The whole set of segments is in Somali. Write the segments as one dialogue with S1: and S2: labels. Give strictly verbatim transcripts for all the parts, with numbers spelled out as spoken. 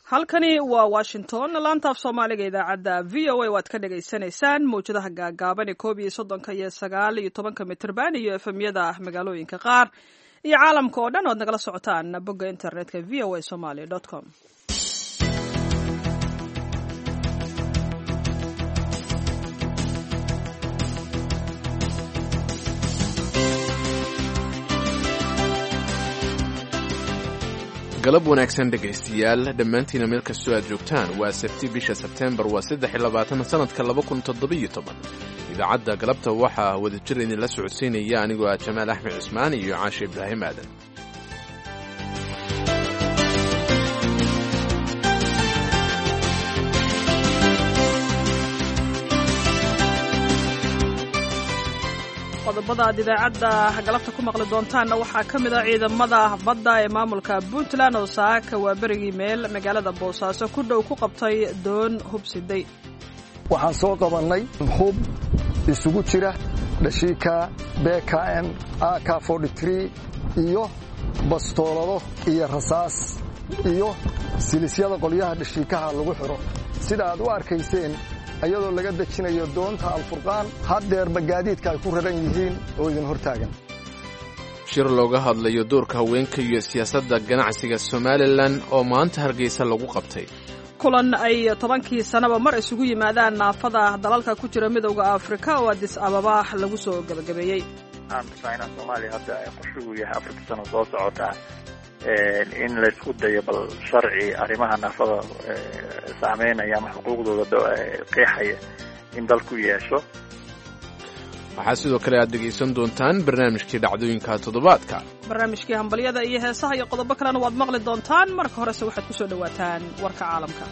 S1: halkani waa Washington laanta af Soomaaliga idaacadda V O A waad ka dhageysanaysaan mowjadaha gaagaaban ee koob iyo soddonka iyo sagaal iyo tobanka mitirban iyo F M-yada magaalooyinka qaar iyo caalamka oo dhan ood nagala socotaan bogga internetka v o a somali dot com.
S2: galab wanaagsan dhegaystayaal dhammaantiina meel kastoo aad joogtaan waa sabti bisha sebteembar waa saddex iyo labaatan sanadka laba kun toddoba iyo toban idaacadda galabta waxaa wadajir idinla socodsiinaya anigoo ah jamaal axmed cusmaan iyo caashe ibraahim aadan
S1: qodobada aad idaacadda galabta ku maqli doontaanna waxaa ka mid ah ciidamada badda ee maamulka Puntland oo saaka waa berigii meel magaalada Boosaaso ku dhow ku qabtay doon hubsiday.
S3: waxaan soo qabanay hub isugu jira dhashiika B K M A K afartan iyo saddex iyo bastoolado iyo rasaas iyo silisyada qolyaha dhashiikaha lagu xiro sida aad u arkayseen ayadoo laga dajinayo doonta Alfurqaan haddeer bagaadiidka ay ku raran yihiin oo idin hortaagan.
S2: shir looga hadlayo doorka haweenka iyo siyaasadda ganacsiga Somaliland oo maanta Hargeysa lagu qabtay.
S1: kulan ay tobankii sanaba mar isugu yimaadaan naafada dalalka ku jira midowga Afrika oo Addis Ababa lagu soo gabagabeeyay.
S4: aan China Soomaaliya hadda ay qorshuhu yahay afarta sano soo socota in la isku dayo bal sharci arrimaha naafada saameynaya ama xuquuqdooda qeexaya in dalku yeesho.
S2: waxaa sidoo kale aad dhegaysan doontaan barnaamijkii dhacdooyinka toddobaadka
S1: barnaamijkii hambalyada iyo heesaha iyo qodobo kalena waad maqli doontaan marka horese waxaad ku soo dhawaataan warka caalamka.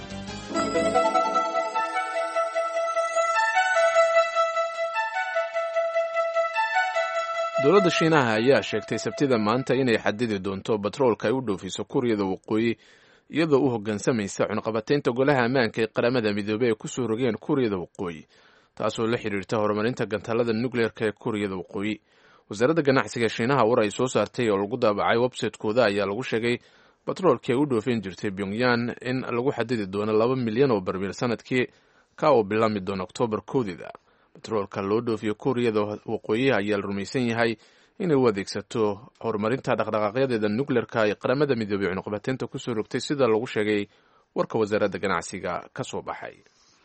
S2: dowladda Shiinaha ayaa sheegtay sabtida maanta inay xadidi doonto batroolka ay u dhoofiso Kuuriyada Waqooyi iyadoo u hoggaansamaysa cunqabataynta golaha ammaanka ee qaramada midoobay ee ku soo rogeen Kuuriyada Waqooyi taasoo la xiriirta horumarinta gantaalada nuclear-ka ee Kuuriyada Waqooyi. wasaaradda ganacsiga Shiinaha war ay soo saartay oo lagu daabacay website-kooda ayaa lagu sheegay batroolkii ay u dhoofin jirtay Pyongyang in lagu xadidi doono laba milyan oo barmiil sanadkii ka oo bilaami doona Oktoobar kowdeeda. batroolka loo dhoofiyo Kuuriyada Waqooyi ayaa la rumaysan yahay inay u adeegsato horumarinta dhaqdhaqaaqyadeeda nuclear-ka ee qaramada midoobay cunqabataynta ku soo rogtay sida lagu sheegay warka wasaaradda ganacsiga ka soo baxay.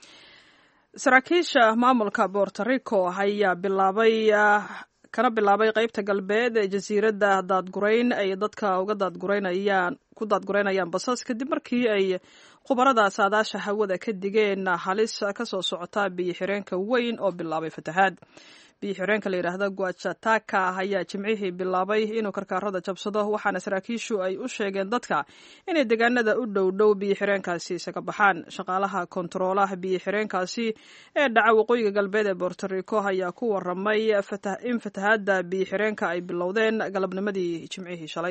S1: saraakiisha maamulka Puerto Rico ayaa bilaabay kana bilaabay qaybta galbeed ee jasiiradda daadgurayn ay dadka uga daadguraynayaan ku daadguraynayaan basas kadib markii ay khubarada saadaasha hawada ka digeen halis ka soo socota biyo xireenka weyn oo bilaabay fatahaad. biyo xireenka la yiraahdo Guachataka ayaa jimcihii bilaabay inuu karkaarada jabsado waxaana saraakiishu ay u sheegeen dadka inay deegaanada u dhow dhow biyo xireenkaasi isaga baxaan. shaqaalaha kontaroolaha biyo xireenkaasi ee dhaca waqooyiga galbeed ee Puerto Rico ayaa ku waramay in fatahaadda biyo xireenka ay bilowdeen galabnimadii jimcihii shalay.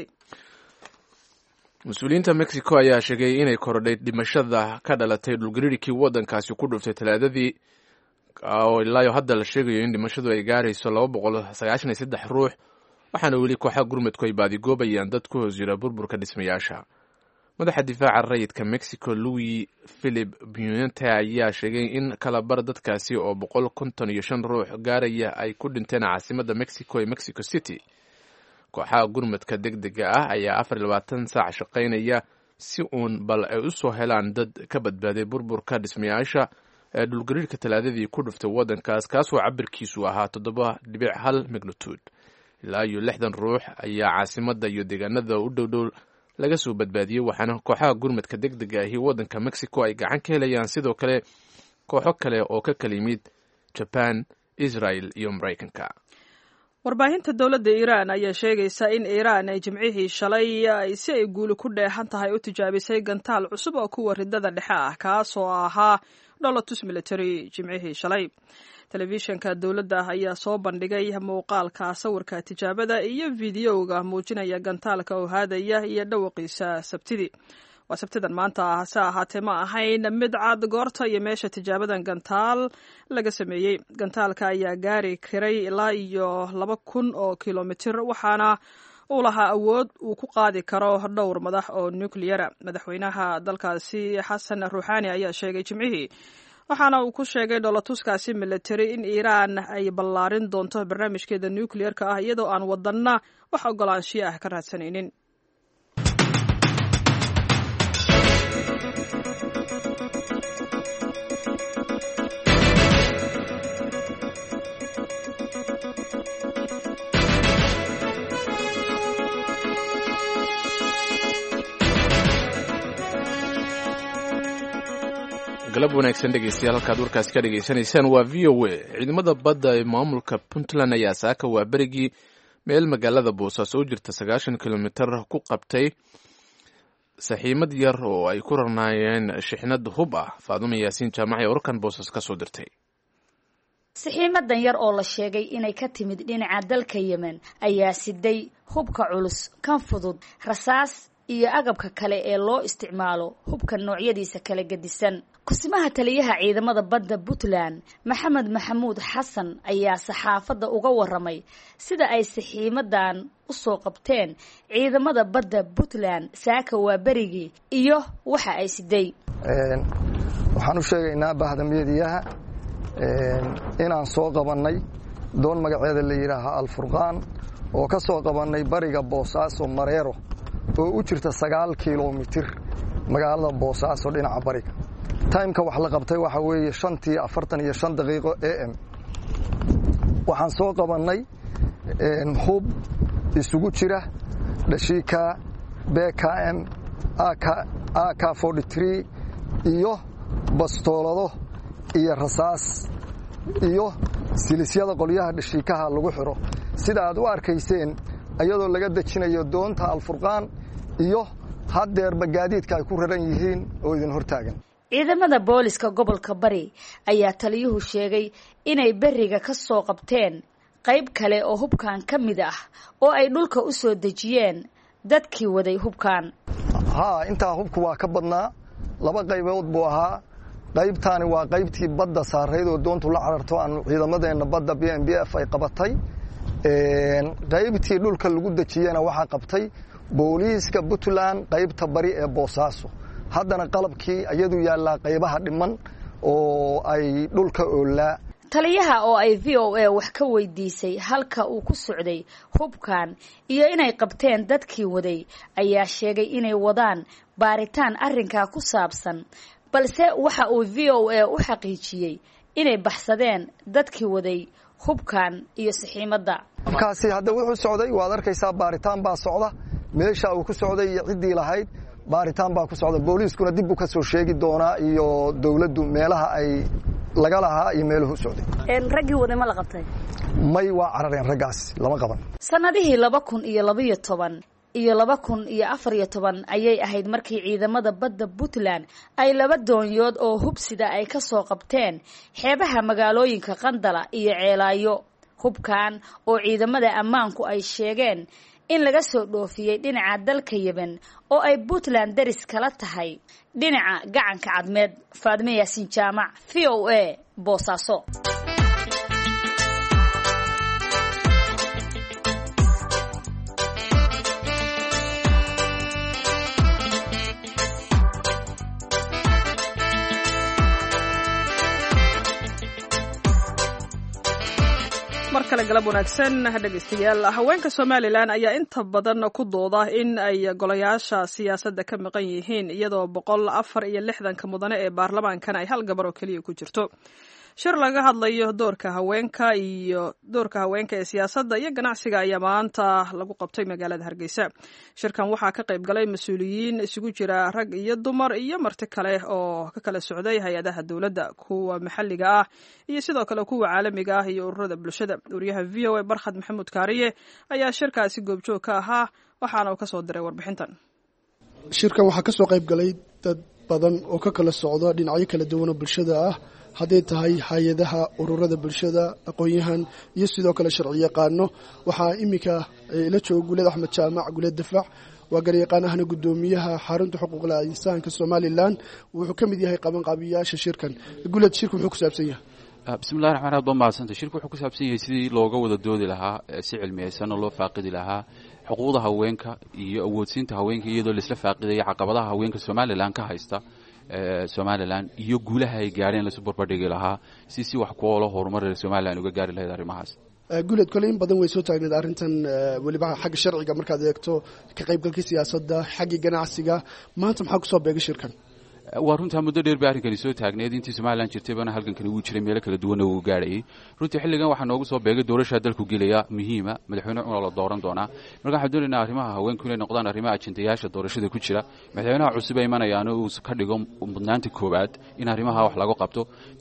S2: mas-uuliyiinta Mexico ayaa sheegay inay korodhay dhimashada ka dhalatay dhulgariirkii waddankaasi ku dhuftay talaadadii oo ilaa hadda la sheegayo in dhimashadu ay gaarayso laba boqol sagaashan iyo saddex ruux waxaana weli kooxaha gurmadku ay baadigoobayaan dad ku hoos jira burburka dhismayaasha. madaxa difaaca rayidka Mexico Luis Philip Puente ayaa sheegay in kala bar dadkaasi oo boqol konton iyo shan ruux gaaraya ay ku dhinteen caasimadda Mexico ee Mexico City. kooxaha gurmadka degdega ah ayaa afar iyo labaatan saac shaqaynaya si uun bal ay u soo helaan dad ka badbaaday burburka dhismayaasha ee dhulgariirka talaadadii ku dhuftay waddankaas kaasoo cabirkiisu ahaa toddoba dhibic hal magnitude. ilaa iyo lixdan ruux ayaa caasimadda iyo deegaanada u dhow dhow laga soo badbaadiyey waxaana kooxaha gurmadka degdega ahi waddanka Mexico ay gacan ka helayaan sidoo kale kooxo kale oo ka kala yimid Japan, Israel iyo Mareykanka.
S1: warbaahinta dowladda Iiraan ayaa sheegaysa in Iiraan ay jimcihii shalay si ay guuli ku dheehan tahay u tijaabisay gantaal cusub oo kuwa ridada dhexe ah kaasoo ahaa dholotus military jimcihii shalay. telefishinka dowladda ayaa soo bandhigay muuqaalka sawirka tijaabada iyo fiidiyowga muujinaya gantaalka oo haadaya iyo dhawaqiisa sabtidii. waa sabtidan maanta ah hase ahaatee ma ahayn mid cad goorta iyo meesha tijaabadan gantaal laga sameeyey. gantaalka ayaa gaari karay ilaa iyo laba kun oo kilomitir waxaana uu lahaa awood uu ku qaadi karo dhowr madax oo nucleara. madaxweynaha dalkaasi xasan ruuxaani ayaa sheegay jimcihii, waxaana uu ku sheegay dhoolatuskaasi military in iiraan ay ballaarin doonto barnaamijkeeda nuclearka ah iyadoo aan wadanna wax ogolaanshiyo ah ka raadsanaynin.
S2: galab wanaagsan dhegeystayaal, halkaad warkaasi ka dhegeysanaysaan waa v o a. ciidamada badda ee maamulka puntland ayaa saaka waa berigii meel magaalada boosaaso u jirta sagaashan kilomitir ku qabtay saxiimad yar oo ay ku rarnaayeen shixnad hub ah. faadumo yaasiin jaamac ee warkan boosas ka soo dirtay.
S5: saxiimadan yar oo la sheegay inay ka timid dhinaca dalka yemen ayaa siday hubka culus, kan fudud, rasaas iyo agabka kale ee loo isticmaalo hubka noocyadiisa kala gedisan. kusimaha taliyaha ciidamada badda Puntland Maxamed Maxamuud Xasan ayaa saxaafadda uga waramay sida ay saxiimadan u soo qabteen ciidamada badda Puntland saaka waa berigii iyo waxa ay siday.
S3: een waxaan u sheegaynaa bahdamiyadiyaha een inaan soo qabanay doon magaceeda la yiraahdo Al-Furqaan oo ka soo qabanay bariga Boosaaso Mareero oo u jirta sagaal kiiloomitir magaalada Boosaaso dhinaca bariga. timeka wax la qabtay waxa weeye shantii afartan iyo shan daqiiqo A M. waxaan soo qabanay een hub isugu jira dhashiika B K M A K afartan iyo saddex iyo bastoolado iyo rasaas iyo silisyada qolyaha dhashiikaha lagu xiro sida aad u arkayseen ayadoo laga dajinayo doonta Al-Furqaan iyo haddeer bagaadiidka ay ku raran yihiin oo idin hortaagan.
S5: ciidamada booliska gobolka Bari ayaa taliyuhu sheegay inay beriga ka soo qabteen qayb kale oo hubkan ka mid ah oo ay dhulka u soo dejiyeen dadkii waday hubkan.
S3: ha inta hubku waa ka badnaa laba qaybood buu ahaa. qaybtaani waa qaybtii badda saareed oo doontu la cararto aan ciidamadeena badda B M B F ay qabatay. een qaybtii dhulka lagu dejiyana waxa qabtay booliska Puntland qaybta bari ee Boosaaso. haddana qalabkii ayadu yaala qaybaha dhiman oo ay dhulka oolaa.
S5: taliyaha oo ay V O A wax ka weydiisay halka uu ku socday hubkan iyo inay qabteen dadkii waday ayaa sheegay inay wadaan baaritaan arrinka ku saabsan, balse waxa uu V O A u xaqiijiyay inay baxsadeen dadkii waday hubkan iyo saxiimadda.
S3: kaasi hadda wuxuu socday, waad arkaysaa baaritaan baa socda, meesha uu ku socday iyo ciddii lahayd baaritaan baa ku socda. booliiskuna dib u ka soo sheegi doonaa iyo dawladdu meelaha ay laga lahaa iyo meeluhu socday.
S5: een raggii waday ma la qabtay?
S3: may waa carareen raggaas, lama qaban.
S5: sanadihii laba kun iyo laba iyo toban iyo laba kun iyo afar iyo toban ayay ahayd markii ciidamada badda Puntland ay laba doonyood oo hubsida ay ka soo qabteen xeebaha magaalooyinka Qandala iyo Ceelaayo. hubkan oo ciidamada ammaanku ay sheegeen in laga soo dhoofiyay dhinaca dalka Yemen oo ay Puntland daris kala tahay dhinaca gacanka cadmeed. Faadumo Yaasiin Jaamac, V O A, Boosaaso.
S1: mar kale galab wanaagsan dhegeystayaal. haweenka Somaliland ayaa inta badan ku dooda in ay golayaasha siyaasadda ka maqan yihiin iyadoo boqol afar iyo lixdan ka mudane ee baarlamaankan ay hal gabar oo kaliya ku jirto. shir laga hadlayo doorka haweenka iyo doorka haweenka ee siyaasadda iyo ganacsiga ayaa maanta lagu qabtay magaalada Hargeysa. shirkan waxaa ka qayb galay mas'uuliyiin isugu jira rag iyo dumar iyo marti kale oo ka kala socday hay'adaha dawladda, kuwa maxalliga ah iyo sidoo kale kuwa caalamiga ah iyo ururada bulshada. wariyaha V O A Barkhad Maxamuud Kaariye ayaa shirkaasi goobjoog ka ahaa, waxaana uu ka soo diray warbixintan.
S6: shirkan waxaa ka soo qayb galay dad badan oo ka kala socda dhinacyo kala duwan oo bulshada ah, hadday tahay hay-adaha ururada bulshada, aqoon-yahan iyo sidoo kale sharci yaqaano. waxaa iminka la jooga Guuled Axmed Jaamac Guuled Dafaac, waa garyaqaanahana guddoomiyaha xarunta xuquuqda insaanka Somaliland. wuxuu ka mid yahay qabanqaabiyaasha shirkan. Guuled, shirku wuxuu ku saabsan yahay
S7: bismillahi raxmaan raxiim baan mahadsantay shirku wuxuu ku saabsan yahay sidii looga wada doodi lahaa si cilmiyeysan oo loo faaqidi lahaa xuquuqda haweenka iyo awoodsiinta haweenka iyadoo laisla faaqidaya caqabadaha haweenka somalilan ka haysta somalilan iyo guulaha ay gaareen lasu barbardhigi lahaa si si wax ku oolo horumar somalilan uga gaari lahayd arrimahaas
S6: guuleed kole in badan way soo taagneed arrintan weliba xagga sharciga markaad eegto ka qaybgalka siyaasadda xagga ganacsiga maanta maxaa kusoo beegay shirkan
S7: waa runtaa muddo dheer ba arrinkani soo taagneed intii somalilan jirtaybana halkankani wuu jiray meelo kala duwanna wuu gaarhayay runtii xilligan waxaa noogu soo beegay doorashaa dalku gelaya muhiima madaxweyne cunoo la dooran doonaa marka waxaan doonaynaa arrimaha haweenku inay noqdaan arrimaha ajendayaasha doorashada ku jira madaxweynaha cusub ay imanayaano uu ka dhigo mudnaanta koowaad in arrimaha wax lagu qabto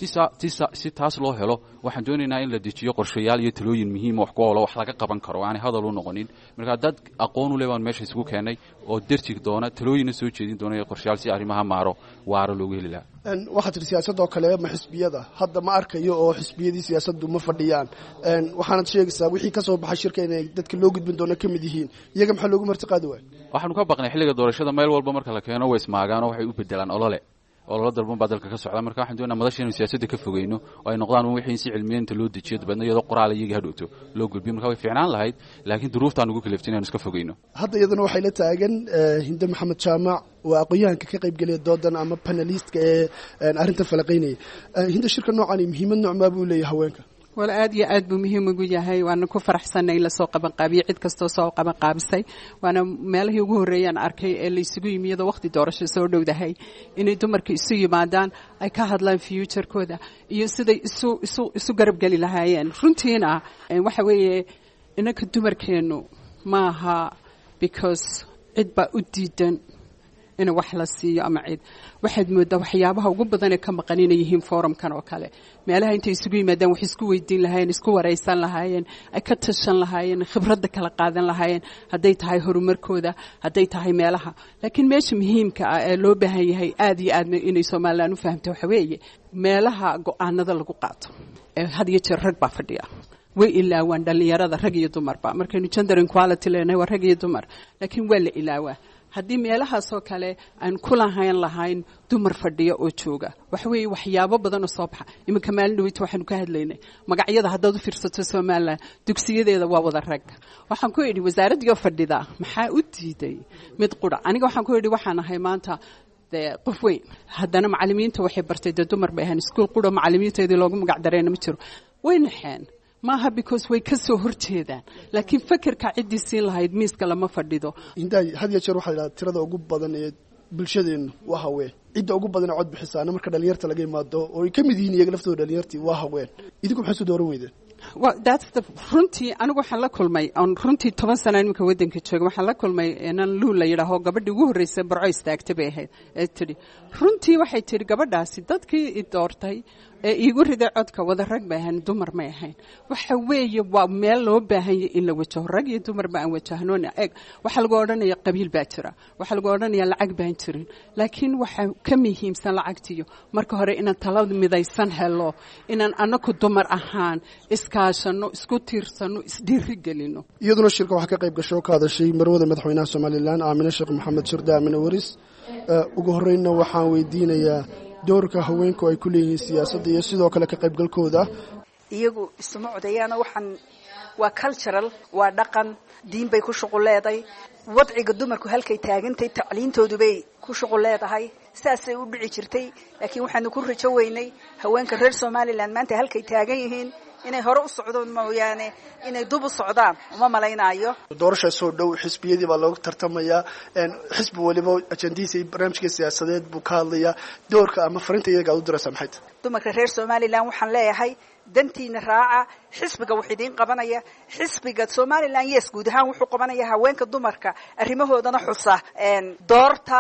S7: si taas loo helo waxaan doonaynaa in la dejiyo qorshayaal iyo talooyin muhiima wax ku oolo wax laga qaban karo aanay hadal u noqonin marka dad aqoon u leh baan meesha isugu keenay oo derjig doona talooyinna soo jeedin doona iyo qorshayaal si arrimaha maaro waaro loogu heli lahaa
S6: waxaa tiri siyaasadoo kale ma xisbiyada hadda ma arkayo oo xisbiyadii siyaasaddu ma fadhiyaan waxaanad sheegaysaa wixii ka soo baxay shirka inay dadka loo gudbin doono ka mid yihiin iyaga maxaa loogu martiqaadi waaya
S7: waxaanu ka baqnay xilliga doorashada meel walba marka la keeno way ismaagaan oo waxay u bedelaan olole ololo dalban baa dalka ka socda marka waxaan doonaa madasha inaynu siyaasadda ka fogeyno oo ay noqdaan wixii in si cilmiyeenta loo dejiyo dabeedna iyadoo qoraal iyagii hadhowto loo gudbiyo marka way fiicnaan lahayd laakiin duruuftaan ugu kaliftay inaynu iska fogeyno
S6: hadda iyaduna waxay la taagan hinde maxamed jaamac waa aqoon-yahanka ka qaybgelaya doodan ama panelistka ee arrintan falaqaynaya hinde shirka noocan muhiimad noocmaa buu leeyahay haweenka
S8: wal aad iyo aad buu muhiim ugu yahay waana ku faraxsanay in lasoo qaban qaabiyo cid kastoo soo qaban qaabisay waana meelihii ugu horreeyaan arkay ee la isugu yimi iyadoo waqti doorasho soo dhowdahay inay dumarka isu yimaadaan ay ka hadlaan futurekooda iyo siday isu isu isu garab geli lahaayeen runtiina waxa weeye inanka dumarkeennu maaha because cid baa u diidan in wax la siiyo ama cid waxaad moodaa waxyaabaha ugu badan ee ka maqan inay yihiin forumkan oo kale meelaha intay isugu yimaadaan wax isku weydiin lahaayeen isku waraysan lahaayeen ay ka tashan lahaayeen khibradda kala qaadan lahaayeen hadday tahay horumarkooda hadday tahay meelaha laakiin meesha muhiimka ah ee loo baahan yahay aad iyo aad inay Soomaaliland u fahamto waxa weeye meelaha go'aanada lagu qaato ee had iyo jeer rag baa fadhiya way ilaawaan dhalinyarada rag iyo dumarba markaynu gender equality leenahay waa rag iyo dumar laakiin waa la ilaawaa haddii meelahaasoo kale aan ku lahayn lahayn dumar fadhiya oo jooga waxa weeye waxyaabo badan oo soo baxa iminka maalin dhaweyta waxaanu ka hadlaynay magacyada haddaad u fiirsato Somaliland dugsiyadeeda waa wada rag waxaan ku idhi wasaaradda fadhida maxaa u diiday mid qura aniga waxaan ku idhi waxaan ahay maanta de qof weyn haddana macallimiinta waxay bartay de dumar bay ahaan iskuul qura macallimiinteedii loogu magac dareena ma jiro way naxeen maaha because way ka soo horjeedaan laakiin fikirka ciddii siin lahayd miiska lama fadhido
S6: intaay had iyo jeer waxaa la yidhahdaa tirada ugu badan ee bulshadeennu waa haween cidda ugu badan ee cod bixisaana marka dhalinyarta laga imaado oo ay ka mid yihiin iyaga laftooda dhalinyartii waa haween idinku maxay soo dooran weydeen
S8: well that's the runtii anigu waxaan la kulmay on runtii toban sano iminka waddanka jooga waxaan la kulmay inan luul la yidhaaho gabadhii ugu horreysay barco istaagtay bay ahayd ee tidhi runtii waxay tidhi gabadhaasi dadkii i doortay ee iigu riday codka wada rag bay ahayn dumar may ahayn waxa weeye waa meel loo baahan yahay in la wajaho rag iyo dumar ba aan wajahnoona eeg waxaa lagu odhanaya qabiil baa jira waxaa lagu odhanaya lacag baan jirin laakiin waxaa ka muhiimsan lacagtiyo marka hore inaan talada midaysan helo inaan anaku dumar ahaan iskaashano isku tiirsano isdhiiri gelino
S6: iyaduna shirka waxaa ka qayb gasho ka hadashay marwada madaxweynaha Somaliland Aamina Sheekh Maxamed Shirda Aamina Waris ugu horreeyna waxaan weydiinayaa doorka haweenku ay ku leeyihiin siyaasadda iyo sidoo kale ka qaybgalkooda
S9: iyagu isuma codayaana waxaan waa cultural waa dhaqan diin bay ku shuqul leedahay wadciga dumarku halkay taagantay tacliintoodu bay ku shuqul leedahay saasay u dhici jirtay laakiin waxaanu ku rajo weynay haweenka reer Somaliland maanta halkay taagan yihiin inay hore u socdaan mooyaane inay dub u socdaan uma malaynayo
S6: doorasho soo dhow xisbiyadii baa loogu tartamaya een xisbi waliba ajandiisa barnaamijka siyaasadeed buu ka hadlaya doorka ama farinta iyaga u diraysa maxay
S9: dumarka reer Somaliland waxaan leeyahay dantiina raaca xisbiga wax idin qabanaya xisbiga Somaliland yes guud ahaan wuxuu qabanaya haweenka dumarka arrimahoodana xusa een doorta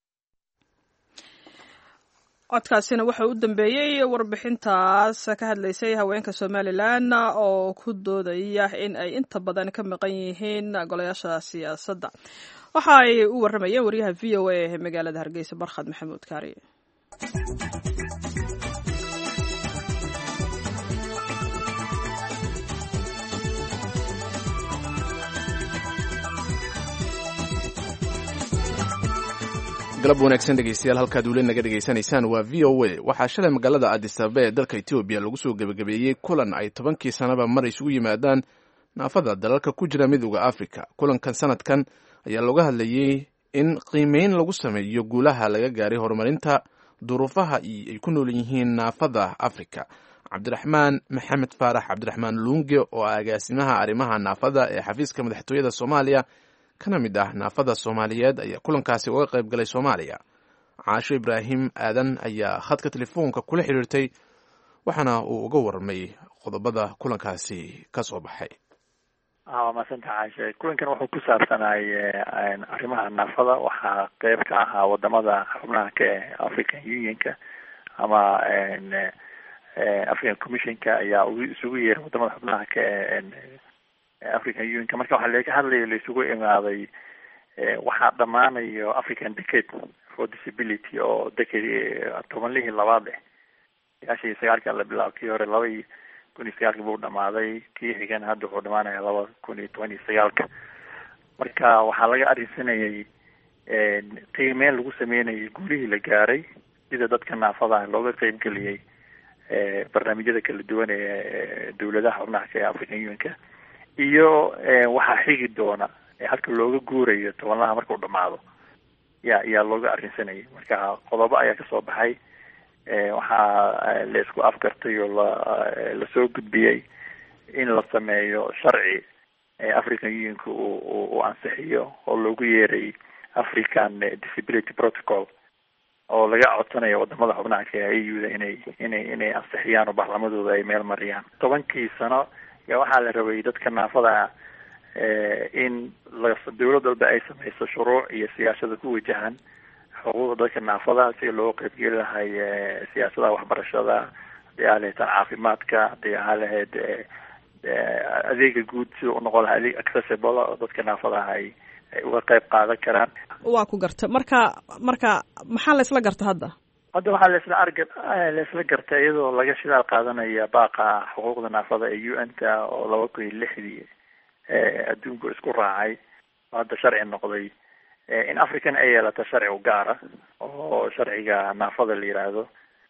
S1: codkaasina waxa u dambeeyay warbixintaas ka hadlaysay haweenka Somaliland oo ku doodaya in ay inta badan ka maqan yihiin golayaasha siyaasadda waxa ay u waramayeen wariyaha V O A ee magaalada Hargeysa Barkhad Maxamuud Kaari
S2: galab wanaagsan dhegeystayaal halkaad weli naga dhegaysanaysaan waa v o a waxaa shalay magaalada addis ababa ee dalka etoobiya lagu soo gebagabeeyey kulan ay tobankii sanaba mar isugu yimaadaan naafada dalalka ku jira midowda africa kulankan sanadkan ayaa looga hadlayey in qiimeyn lagu sameeyo guulaha laga gaaray horumarinta duruufaha ay ku nool yihiin naafada africa cabdiraxmaan maxamed faarax cabdiraxmaan luunge oo ah agaasimaha arrimaha naafada ee xafiiska madaxtooyada soomaaliya kana mid ah naafada soomaaliyeed ayaa kulankaasi uga qayb galay soomaaliya caasho ibraahim aadan ayaa khadka telefoonka kula xiriirtay waxaana uu uga warramay qodobada kulankaasi ka soo baxay.
S4: waa maasanta caashe kulankan wuxuu ku saabsanay arrimaha naafada waxaa qayb ka ahaa wadamada xubnaha ka eh African Unionka ama African Commissionka ayaa isugu yeeray wadamada xubnaha ka eh African Unionka marka waxaa laga hadlayay la isugu imaaday waxaa dhamaanayo African Decade for Disability oo decade tobanlihii labaad eh yaashii sagaalka la bilaabo kii hore laba kun iyo sagaalka buu dhamaaday kii xigan hadda wuxuu dhamaanayaa laba kun iyo toban iyo sagaalka marka waxaa laga arrinsanayay qiimeyn lagu sameynayay guulihii la gaaray sida dadka naafada looga qayb geliyay barnaamijyada kala duwan ee dawladaha xubnaha ka ee African Unionka iyo waxaa xigi doona halka looga guurayo tobanlaha markuu dhamaado ya yaa looga arrinsanayay marka qodobo ayaa kasoo baxay waxaa la isku afkartay oo la lasoo gudbiyey in la sameeyo sharci African Unionka uu ansixiyo oo loogu yeeray African Disability Protocol oo laga codsanayo wadamada xubnaha ka ee E U-da inay inay inay ansixiyaan oo baarlamadooda ay meel mariyaan tobankii sano yaa waxaa la rabay dadka naafada in dawlad walba ay sameyso shuruuc iyo siyaasada ku wajahan xuquuqda dadka naafada si loo qaybgeli lahay siyaasadaha waxbarashada hadii aa lahayd caafimaadka hadii aa lahayd adeega guud si u noqon lahaa adeeg accessible oo dadka naafada ay ay uga qayb qaadan karaan.
S1: waa ku garta marka marka maxaa la isla garta hadda
S4: hadda waxaa la isla arga la isla garta iyadoo laga shidaal qaadanaya baaqa xuquuqda naafada ee U N-ta oo laba kun iyo lixdii adduunku isku raacay hadda sharci noqday in African ay yeelato sharci u gaara oo sharciga naafada la yiraahdo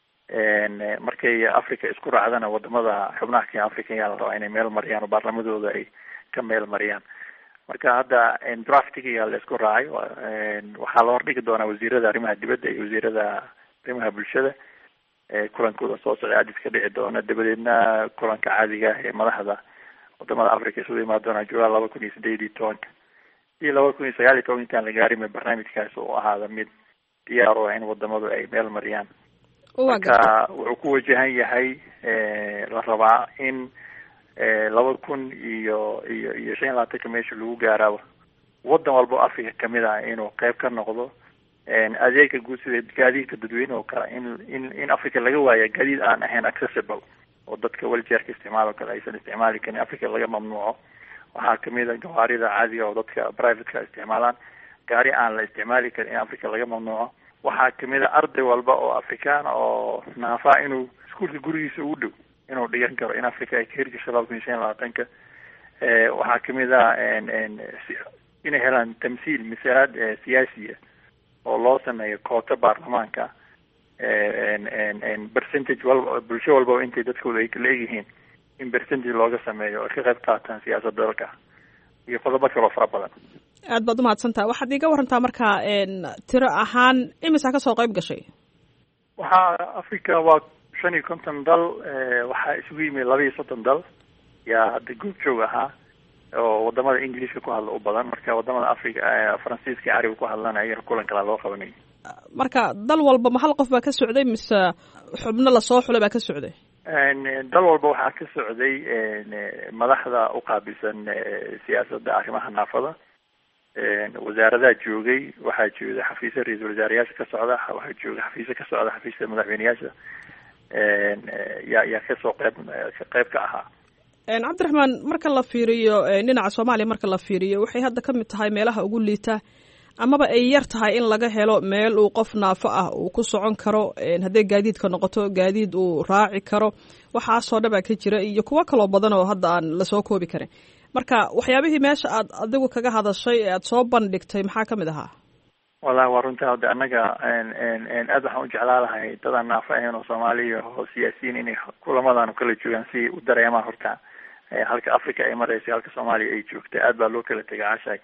S4: markay Africa isku raacdana wadamada xubnaha ka African yaa la rabaa inay meel mariyaan oo baarlamadooda ay ka meel mariyaan marka hadda draftiga la isku raacay waxaa la hordhigi doonaa wasiirada arrimaha dibadda iyo wasiirada arrimaha bulshada kulankooda soo socda Addis ka dhici doona dabadeedna kulanka caadiga ee madaxda wadamada Africa isugu imaan doona July laba kun iyo sideed iyo tobanka iyo laba kun iyo sagaal iyo toban intaan la gaarin barnaamijkaas oo ahaada mid diyaar oo in wadamadu ay meel mariyaan marka wuxuu ku wajahan yahay la rabaa in laba kun iyo iyo iyo shan iyo labaatanka meesha lagu gaaraaba wadan walba oo Africa kamid ah inuu qayb ka noqdo adeega guud sida gaadiidka dadweyne oo kale in in in Africa laga waayo gaadiid aan ahayn accessible oo dadka wheelchairka isticmaalo kale aysan isticmaali karin Africa laga mamnuuco waxaa kamid ah gawaarida caadiga oo dadka private-ka isticmaalaan gaari aan la isticmaali karin in Africa laga mamnuuco waxaa kamid ah arday walba oo Afrikaan oo naafa inuu iskuulka gurigiisa u dhow inuu dhigan karo in Africa ay ka hirgasho laba kun iyo shan iyo labaatanka waxaa kamid ah inay helaan tamsiil misaad siyaasiya oo loo sameeyo koota baarlamaanka percentage walba bulsho walba intay dadkooda ay kala egyihiin in percentage looga sameeyo ay ka qayb qaataan siyaasadda dalka iyo qodobo kaloo fara badan.
S1: aad baad umahadsantaha waxaad iiga warantaa marka tiro ahaan imisa kasoo qayb gashay?
S4: waxaa Africa waa shan iyo konton dal waxaa isugu yimid laba iyo soddon dal yaa hadda goob joog ahaa oo wadamada Ingiriiska ku hadla u badan marka wadamada Africa Faransiiska iyo Carabiga ku hadlanaya kulan kala loo qabanay.
S1: marka dal walba ma hal qof baa ka socday mise xubno la soo xulay baa ka socday?
S4: dal walba waxaa ka socday madaxda u qaabilsan siyaasadda arrimaha naafada wasaaradaha joogay waxaa jooga xafiisyo ra-iisul wasaarayaasha ka socda waxaa jooga xafiisyo ka socda xafiisyada madaxweyneyaasha yaa yaa kasoo qayb qayb ka ahaa.
S1: cabdiraxmaan marka la fiiriyo dhinaca Soomaaliya marka la fiiriyo waxay hadda ka mid tahay meelaha ugu liita amaba ay yar tahay in laga helo meel uu qof naafo ah uu ku socon karo hadday gaadiidka noqoto gaadiid uu raaci karo waxaasoo dhan baa ka jira iyo kuwo kaloo badan oo hadda aan lasoo koobi karin marka waxyaabihii meesha aad adigu kaga hadashay ee aad soo bandhigtay maxaa ka mid ahaa?
S4: wallahi waa runtii hadda annaga aad waxaan u jeclaa lahay dadaan naafa ahayn oo soomaaliya oo siyaasiyiin inay kulamadan kala joogaan si u dareemaan horta halka Africa ay marayso halka Soomaaliya ay joogtay aad baa loo kala tegay cashay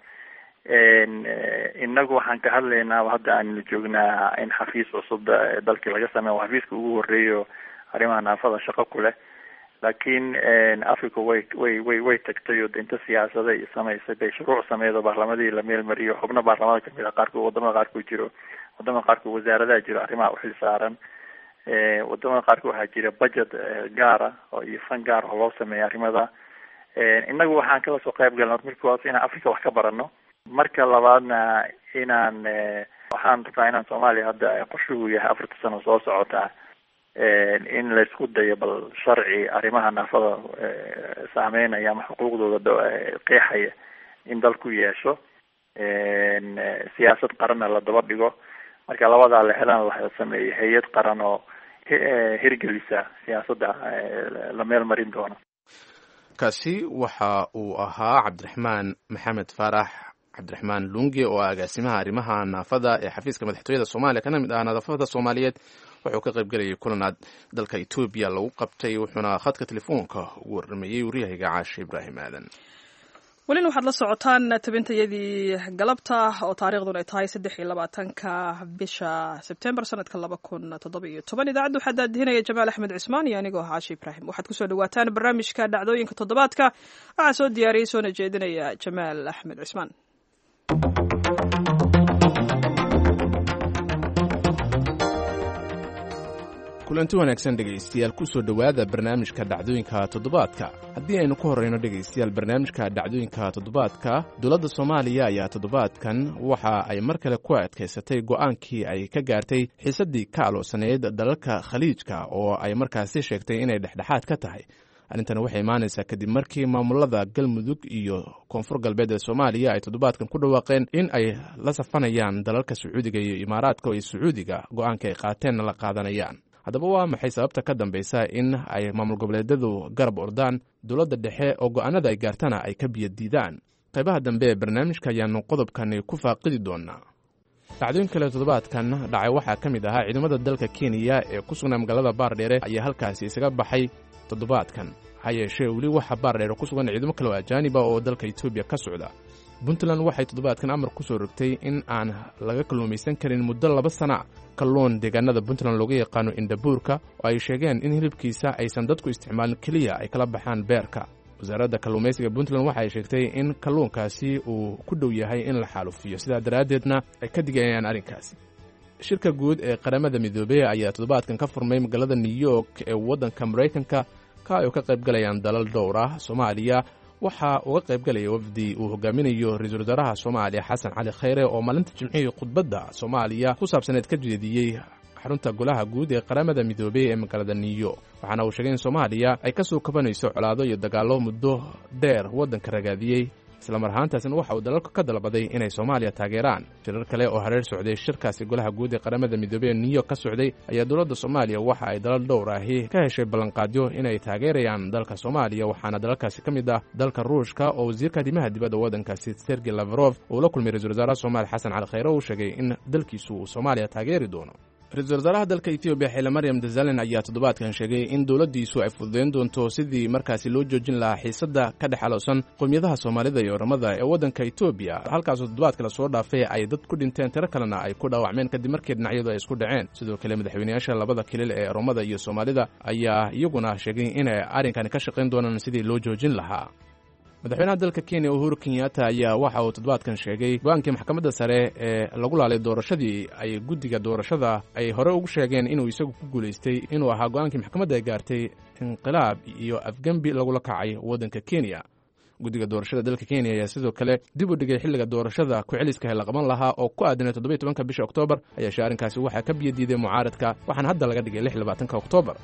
S4: inagu waxaan ka hadlaynaa hadda aan joognaa in xafiis cusub dalka laga sameeyo xafiiska ugu horeeyo arrimaha naafada shaqo ku leh laakiin Africa way way way way tagtay oo inta siyaasadda ay samaysay bay shuruuc sameeydo baarlamadii la meel mariyo xubno baarlamada kamid ah qaarkood wadamada qaarkood jiro wadamada qaarkood wasaaradaha jiro arrimaha u xil saaran ee wadamada qaarkood waxaa jira budget gaar ah oo iyo fan gaar ah loo sameeyo arrimada ee inagu waxaan kala soo qayb galnay markii waa in Africa wax ka barano marka labaadna inaan waxaan rabaa inaan Soomaaliya hadda qorshuhu yahay afarta sano soo socota in la isku dayo bal sharci arrimaha naafada saameynaya ama xuquuqdooda qeexaya in dalku yeesho siyaasad qaran la daba dhigo marka labada la helaan la sameeyo hay'ad qaran oo hirgelisa siyaasadda la meel marin doono
S2: kaasi waxa uu ahaa Cabdiraxmaan Maxamed Farax Cabdiraxmaan Lungi oo agaasimaha arrimaha naafada ee xafiiska madaxtooyada Soomaaliya kana mid ah naafada Soomaaliyeed wuxuu ka qayb galay kulanaad dalka Ethiopia lagu qabtay wuxuuna khadka telefoonka ugu warramay wariyaha Caashi Ibrahim Aadan
S1: walin waxaad la socotaan tabintayadii galabta oo taariikhduna ay tahay saddex iyo labaatanka bisha September sanadka laba kun toddoba iyo toban idaacaddu waxaa daadihinaya Jamaal Axmed Cismaan iyo anigoo Caashi Ibrahim waxaad ku soo dhawaataan barnaamijka dhacdooyinka toddobaadka waxaa soo diyaariyay soo jeedinaya Jamaal Axmed Cismaan
S2: kulanti wanaagsan dhegaystayaal ku soo dhowaada barnaamijka dhacdooyinka toddobaadka haddii aynu ku horreyno dhegaystayaal barnaamijka dhacdooyinka toddobaadka dowladda Soomaaliya ayaa toddobaadkan waxa ay mar kale ku adkaysatay go'aankii ay ka gaartay xiisaddii ka aloosaneyd dalalka khaliijka oo ay markaasi sheegtay inay dhexdhexaad ka tahay arrintan waxay imaanaysaa kadib markii maamulada Galmudug iyo Koonfur Galbeed ee Soomaaliya ay toddobaadkan ku dhawaaqeen in ay la safanayaan dalalka Sacuudiga iyo Imaaraadka oo Sacuudiga go'aanka ay qaateen la qaadanayaan haddaba waa maxay sababta ka dambaysa in ay maamul goboleedyadu garab ordaan dowladda dhexe oo go'aanada ay gaartana ay ka biyadiidaan qaybaha dambe ee barnaamijka ayaanu qodobkani ku faaqidi doonaa dhacdooyin kale toddobaadkan dhacay waxaa ka mid ahaa ciidamada dalka Kenya ee ku sugnaa magaalada Baardheere ayaa halkaasi isaga baxay toddobaadkan ha yeeshee weli waxaa Baardheere ku sugan ciidamo kale oo ajaaniba oo dalka Ethiopia ka socda Puntland waxay toddobaadkan amar ku soo rogtay in aan laga kalluumaysan karin muddo laba sano kalluun deegaanada Puntland looga yaqaano Indabuurka oo ay sheegeen in hilibkiisa aysan dadku isticmaalin kaliya ay kala baxaan beerka wasaaradda kalluumaysiga Puntland waxa ay sheegtay in kalluunkaasi uu ku dhow yahay in la xaalufiyo sidaa daraadeedna ay ka digayaan arrinkaasi shirka guud ee qaramada midoobay ayaa toddobaadkan ka furmay magaalada New York ee waddanka Mareykanka ka ay ka qayb galayaan dalal dhowr ah Soomaaliya waxa uga qayb galaya wafdi uu hogaaminayo ra'iisul wasaaraha Soomaaliya Xasan Cali Khayre oo maalinta Jimcihii khudbadda Soomaaliya ku saabsaneed ka jeediyay xarunta golaha guud ee qaramada midoobay ee magaalada New York waxaana uu sheegay in Soomaaliya ay ka soo kabanayso colaado iyo dagaallo muddo dheer waddanka ragaadiyay isla mar ahaantaasna waxa uu dalalka ka dalbaday inay Soomaaliya taageeraan shirar kale oo hareer socday shirkaasi golaha guud ee qaramada midoobay ee New York ka socday ayaa dowladda Soomaaliya waxa ay dalal dhowr ah ka heshay ballanqaadyo inay taageerayaan dalka Soomaaliya waxaana dalalkaasi ka mid ah dalka Ruushka oo wasiirka arrimaha dibadda waddankaasi Sergey Lavrov uu la kulmay ra'iisul wasaaraha Soomaaliya Xasan Cali Khayre oo sheegay in dalkiisu uu Soomaaliya taageeri doono ra'iisul wasaaraha dalka Ethiopia Haile Mariam Desalegn ayaa toddobaadkan sheegay in dowladdiisu ay fududeyn doonto sidii markaasi loo joojin lahaa xiisadda ka dhex aloosan qowmiyadaha Soomaalida iyo Oromada ee waddanka Ethiopia halkaas oo toddobaadka la soo dhaafay ay dad ku dhinteen tiro kalena ay ku dhaawacmeen kadib markii dhinacyadu ay isku dhaceen sidoo kale madaxweynayaasha labada kilil ee Oromada iyo Soomaalida ayaa iyaguna sheegay in ay arrinkan ka shaqeyn doonaan sidii loo joojin lahaa madaxweynaha dalka Kenya Uhuru Kenyatta ayaa waxa uu toddobaadkan sheegay go'aankii maxkamadda sare ee lagu laalay doorashadii ay guddiga doorashada ay hore ugu sheegeen inuu isagu ku guulaystay inuu ahaa go'aankii maxkamadda ay gaartay inqilaab iyo afgembi lagula kacay waddanka Kenya guddiga doorashada dalka Kenya ayaa sidoo kale dib u dhigay xilliga doorashada ku celiska la qaban lahaa oo ku aadanay toddoba iyo tobanka bisha Oktoobar ayaa shaarinkaasi waxa ka biyadiiday mucaaradka waxaana hadda laga dhigay lix iyo labaatanka Oktoobar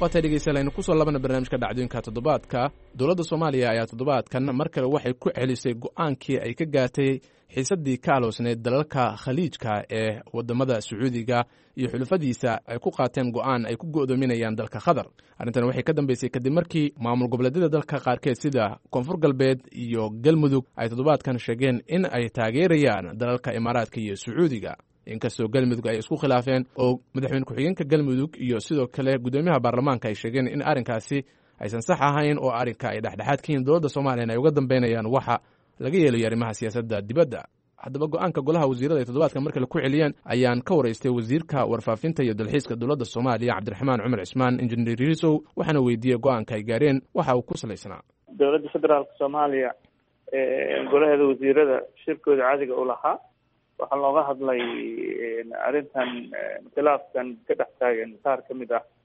S2: waatay dhegeystayaal aynu kusoo labana barnaamijka dhacdooyinka toddobaadka dowladda soomaaliya ayaa toddobaadkan mar kale waxay ku celisay go-aankii ay ka gaartay xiisaddii ka aloosneyd dalalka khaliijka ee wadamada sacuudiga iyo xulufadiisa ay ku qaateen go-aan ay ku go'doominayaan dalka qatar. arrintan waxay ka dambeysay kadib markii maamul goboleedyada dalka qaarkeed sida koonfur galbeed iyo galmudug ay toddobaadkan sheegeen in ay taageerayaan dalalka imaaraadka iyo sacuudiga, inkastoo galmudug ay isku khilaafeen oo madaxweyne ku-xigeenka galmudug iyo sidoo kale guddoomiyaha baarlamaanka ay sheegeen in arrinkaasi aysan sax ahayn oo arrinka ay dhexdhexaad ka yihiin dowladda soomaaliya ay uga dambeynayaan waxa laga yeelayo arrimaha siyaasadda dibadda. haddaba go-aanka golaha wasiirada ay toddobaadka mar kale ku celiyeen ayaan ka waraystay wasiirka warfaafinta iyo dalxiiska dowladda soomaaliya cabdiraxmaan cumar cismaan injineer riisow, waxaana weydiiyey go-aanka ay gaareen waxa uu ku salaysnaa.
S4: dowladda federaalka soomaaliya golaheeda wasiirada shirkooda caadiga u lahaa waxaa looga hadlay arrintan khilaafkan ka dhex taagan qaar ka mid ah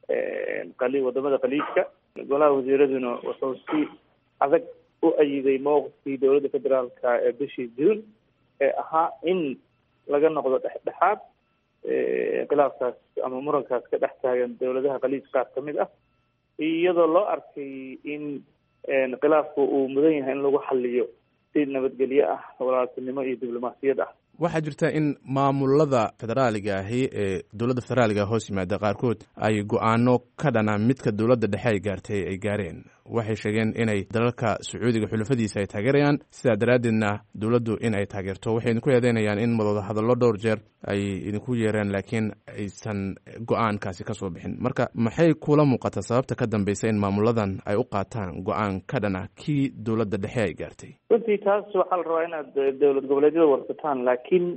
S4: qali wadamada khaliijka. golaha wasiiraduna wuxuu si adag u ayiday mowqifkii dowladda federaalka ee bishii juun ee ahaa in laga noqdo dhexdhexaad khilaafkaas ama murankaas ka dhex taagan dowladaha khaliij qaar ka mid ah, iyadoo loo arkay in khilaafku uu mudan yahay in lagu xaliyo si nabadgelyo ah, walaaltinimo iyo diblomaasiyad ah.
S2: waxaa jirta in maamulada federaaliga ahi ee dowladda federaaliga hoos yimaada qaarkood ay go-aano ka dhana midka dowladda dhexe ay gaartay ay gaareen. waxay sheegeen inay dalalka sacuudiga xulufadiisa ay taageerayaan, sidaa daraaddeedna dowladdu in ay taageerto. waxay idinku eedeynayaan in wada hadallo dhowr jeer ay idinku yeereen laakiin aysan go-aankaasi ka soo bixin. marka maxay kula muuqata sababta ka dambaysa in maamuladan ay u qaataan go-aan ka dhana kii dowladda dhexe ay gaartay?
S4: runtii taas waxaa la rabaa inaad dowlad goboleedyada warsataan, laakiin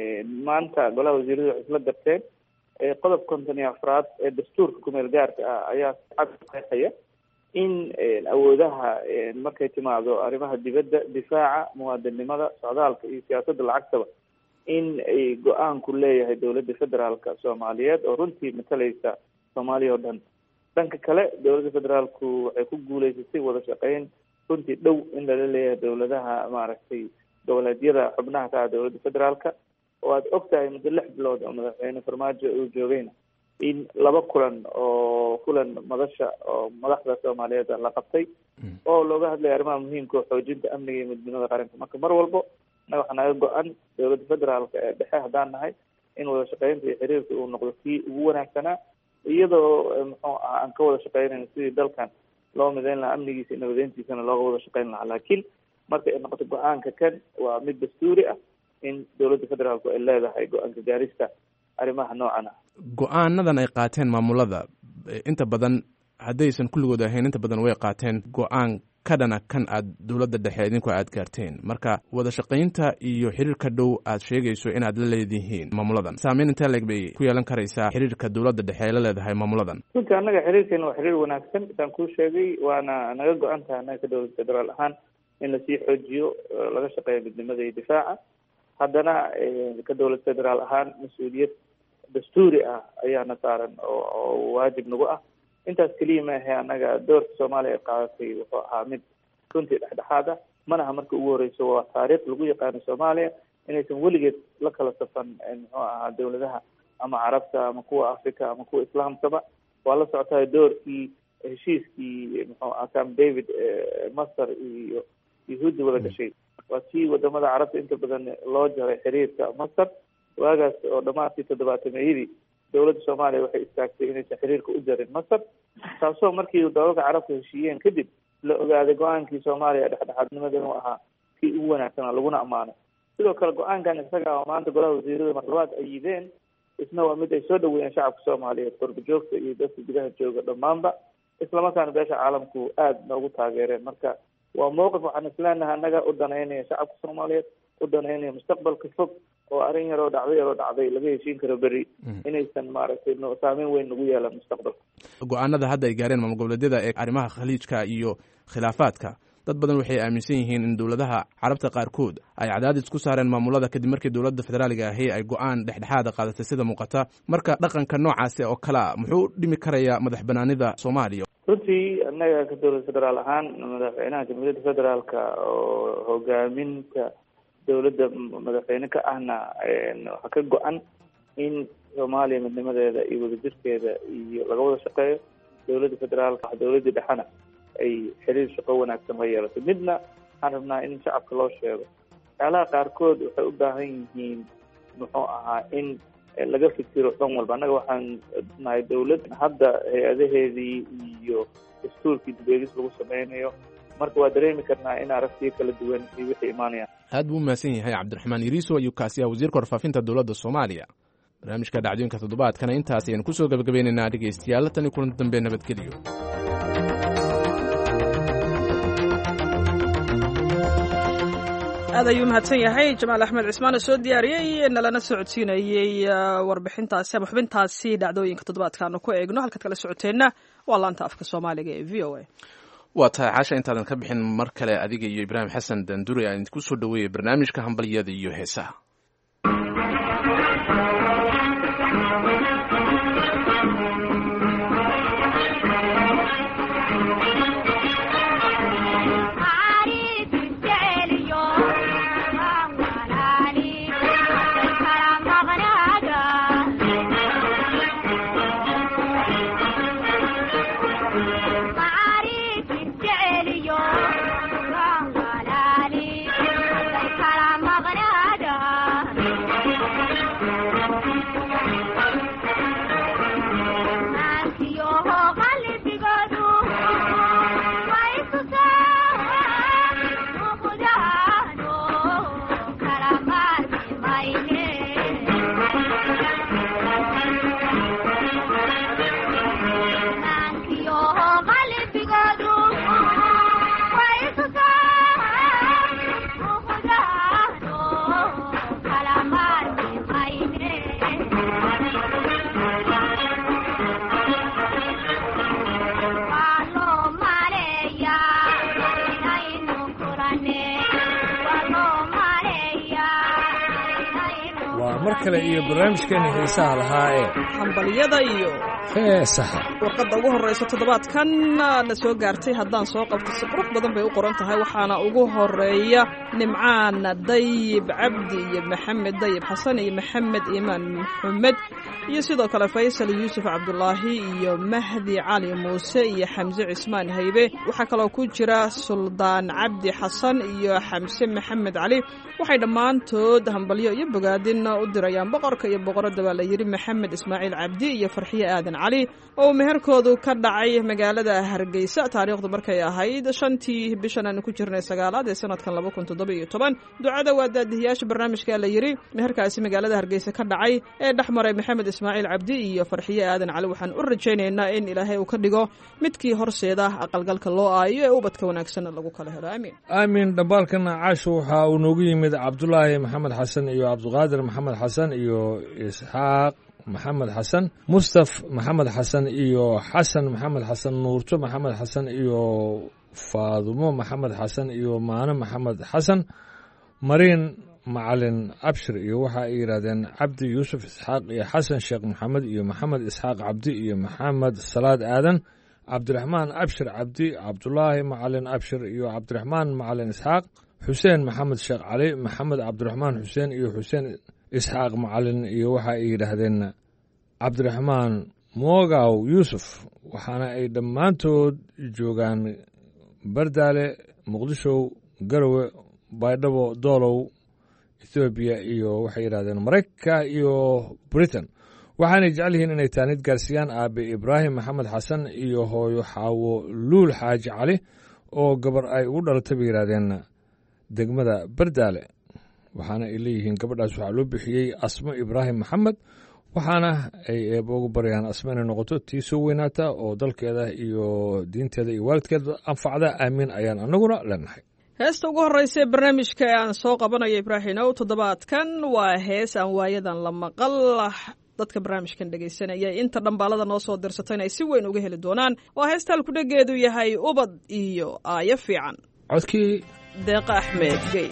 S4: maanta golaha wasiiradu waxay isla garteen qodob konton iyo afraad ee dastuurka kumeel gaarka ah ayaa cad qeexaya in awoodaha markay timaado arrimaha dibadda, difaaca, muwaadinimada, socdaalka iyo siyaasadda lacagtaba in ay go-aanku leeyahay dowladda federaalka soomaaliyeed oo runtii matalaysa soomaaliya oo dhan. dhanka kale dowladda federaalku waxay ku guuleysatay wada shaqeyn runtii dhow in lala leeyahay dowladaha maaragtay goboleedyada xubnaha ka ah dowladda federaalka, oo aad og tahay muddo lix bilood oo madaxweyne farmaajo uu joogayna in laba kulan oo kulan madasha oo madaxda soomaaliyeed la qabtay oo looga hadlaya arrimaha muhiimka oo xoojinta amniga iyo midnimada qaranka. marka mar walbo naga waxaa naga go-an dowladda federaalka ee dhexe haddaan nahay in wada shaqeynta iyo xiriirka uu noqdo kii ugu wanaagsanaa, iyadoo muxuu ah aan ka wada shaqeynayno sidii dalkan loo mideyn lahaa, amnigiisa iyo nabadeyntiisana looga wada shaqeyn lahaa. laakiin marka ay noqoto go-aanka kan waa mid dastuuri ah in dowladda federaalku ay leedahay go-aanka gaarista arrimaha noocan ah.
S2: go-aanadan ay qaateen maamulada inta badan haddaysan kulligood ahayn inta badan way qaateen go-aan ka dhana kan aad dowladda dhexe idinku aad gaarteen. marka wada shaqaynta iyo xiriirka dhow aad sheegayso inaad la leedihiin maamuladan saameyn intee leeg bay ku yeelan karaysaa xiriirka dowladda dhexe ay la leedahay maamuladan?
S4: runtii annaga xiriirkeena waa xiriir wanaagsan isaan kuu sheegay, waana naga go-an tahay annaga ka dowladda federaal ahaan in lasii xoojiyo laga shaqeeyo midnimada iyo difaaca. haddana ka dowlad federaal ahaan mas-uuliyad dastuuri ah ayaana saaran oo waajib nagu ah. intaas keliya ma ahe annaga doorka soomaaliya ay qaadatay wuxuu ahaa mid runtii dhexdhexaad ah, manaha marka ugu horeyso waa taariikh lagu yaqaano soomaaliya inaysan weligeed la kala safan muxuu ahaa dowladaha ama carabta ama kuwa africa ama kuwa islaamkaba. waa la socotahay doorkii heshiiskii muxuu aha camp david masar iyo yahuudda wada gashay, waa kii wadamada carabta inta badan loo jaray xiriirka masar. waagaas oo dhamaadkii toddobaatameyadii dowladda soomaaliya waxay istaagtay inaysan xiriirka u jarin masar, taasoo markii dalalka carabka heshiiyeen kadib la ogaaday go-aankii soomaaliya dhexdhexaadnimada inuu ahaa kii ugu wanaagsanaa laguna ammaanay. sidoo kale go-aankan isaga oo maanta golaha wasiirada marlabaad ay yideen isna waa mid ay soo dhaweeyeen shacabka soomaaliyeed, qurba joogta iyo dadka gudaha jooga dhammaanba, islamarkaana beesha caalamku aada noogu taageereen. marka waa mowqif waxaan isleenahay annaga u danaynaya shacabka soomaaliyeed, u danaynaya mustaqbalka fog oo arrin yaroo dhacday yaroo dhacday laga heshiin karo beri inaysan maaragtay saameyn weyn nagu yeelan mustaqbalka.
S2: go-aanada hadda ay gaareen maamul goboleedyada ee arrimaha khaliijka iyo khilaafaadka, dad badan waxay aaminsan yihiin in dowladaha carabta qaarkood ay cadaadis ku saareen maamulada kadib markii dowladda federaaliga ahi ay go-aan dhexdhexaada qaadatay sida muuqata. marka dhaqanka noocaasi oo kalea muxuu dhimi karayaa madax banaanida soomaaliya?
S4: runtii annaga ka dowlad federaal ahaan madaxweynaha jamhuuriyadda federaalka oo hogaaminta dowladda madaxweyne ka ahna waxaa ka go-an in soomaaliya midnimadeeda iyo wadajirkeeda iyo laga wada shaqeeyo, dowladda federaalka dowladda dhexena ay xiriir shaqo wanaagsan la yeelato. midna waxaan rabnaa in shacabka loo sheego waxyaalaha qaarkood waxay u baahan yihiin muxuu ahaa in laga fikiro dhan walba. annaga waxaan nahay dowlad hadda hay-adaheedii iyo dastuurkii dib-eegis lagu sameynayo, marka waa dareemi karnaa in aragtiyo kala duwan iyo wixii imaanayaan.
S2: aad buu umahadsan yahay cabdiraxmaan iriiso ayuu kaasi ah wasiirka warfaafinta dowladda soomaaliya. barnaamijka dhacdooyinka toddobaadkana intaas ayaan kusoo gabagabaynaynaa dhegaystayaal tan iyo kulan dambe nabadgelyo.
S1: aad ayuu mahadsan yahay jamaal axmed cismaan oo soo diyaariyey nalana socodsiinayey warbixintaasi ama xubintaasi dhacdooyinka toddobaadkaanu ku eegno. halkaad kala socoteenna waa laanta afka soomaaliga ee v o a.
S2: waa tahay caasha intaadan ka bixin mar kale adiga iyo ibraahim xasan dandure aan idinku soo dhaweeyey barnaamijka hambalyada iyo heesaha.
S10: mar kale iyo barnaamijkeena heesaha lahaa ee
S1: hambalyada iyo
S10: heesaha.
S1: warqadda ugu horreysa toddobaadkan na soo gaartay haddaan soo qabto si qurux badan bay u qoran tahay. waxaana ugu horeeya nimcaan dayib cabdi iyo maxamed dayib xasan iyo maxamed iimaan maxamed iyo sidoo kale faysal yuusuf cabdulaahi iyo mahdi cali muuse iyo xamse cismaan haybe. waxaa kaloo ku jira suldaan cabdi xasan iyo xamse maxamed cali. waxay dhammaantood hambalyo iyo bogaadin u dirayaan boqorka iyo boqoradda baa la yidhi maxamed ismaaciil cabdi iyo farxiye aadan cali oo meherkoodu ka dhacay magaalada hargeysa taariikhdu markay ahayd shantii bishan aanu ku jirnay sagaalaad ee sanadkan laba kun toddoba iyo toban. ducada waa daadihiyaasha barnaamijka la yidhi meherkaasi magaalada hargeysa ka dhacay ee dhex maray maxamed ismaaciil cabdi iyo farxiye aadan cali. waxaan u rajaynaynaa in ilaahay uu ka dhigo midkii horseeda aqalgalka loo aayo ee ubadka wanaagsan lagu kala helo. aamiin
S10: aamin. dhambaalkana caasho waxaa uu noogu yimid cabdulaahi maxamed xasan iyo cabdiqaadir maxamed xasan iyo isxaaq maxamed xasan, mustaf maxamed xasan iyo xasan maxamed xasan, nuurto maxamed xasan iyo faadumo maxamed xasan iyo maano maxamed xasan, mariin macalin abshir iyo waxa ay yidhahdeen cabdi yuusuf isxaaq iyo xasan sheekh maxamed iyo maxamed isxaaq cabdi iyo maxamed salaad aadan, cabdiraxmaan abshir cabdi, cabdulaahi macalin abshir iyo cabdiraxmaan macalin isxaaq, xuseen maxamed sheekh cali, maxamed cabdiraxmaan xuseen iyo xuseen isxaaq macalin iyo waxa ay yidhaahdeen cabdiraxmaan moogaw yuusuf. waxaana ay dhammaantood joogaan bardaale, muqdisho, garowe, baydhabo, doolow, ethoobiya iyo waxay yidhahdeen maraykanka iyo britain. waxaanay jecel yihiin inay taanid gaarsiiyaan aabe ibraahim maxamed xasan iyo hooyo xaawo luul xaaji cali oo gabar ay ugu dhalatay bay yidhahdeen degmada bardaale. waxaana ay leeyihiin gabadhaas waxaa loo bixiyey asmo ibraahim maxamed. waxaana ay eeba ugu baryaan asmo inay noqoto tii soo weynaata oo dalkeeda iyo diinteeda iyo waalidkeeda anfacda. aamiin ayaan annaguna leenahay.
S1: heesta ugu horreysa ee barnaamijka ee aan soo qabanayo ibraahimow toddobaadkan waa hees aan waayadan la maqal. dadka barnaamijkan dhegaysanaya inta dhambaalada noo soo dirsato inay si weyn uga heli doonaan. waa heesta halkudhegeedu yahay ubad iyo aayo fiican.
S10: codkii
S1: deeqa axmed gey.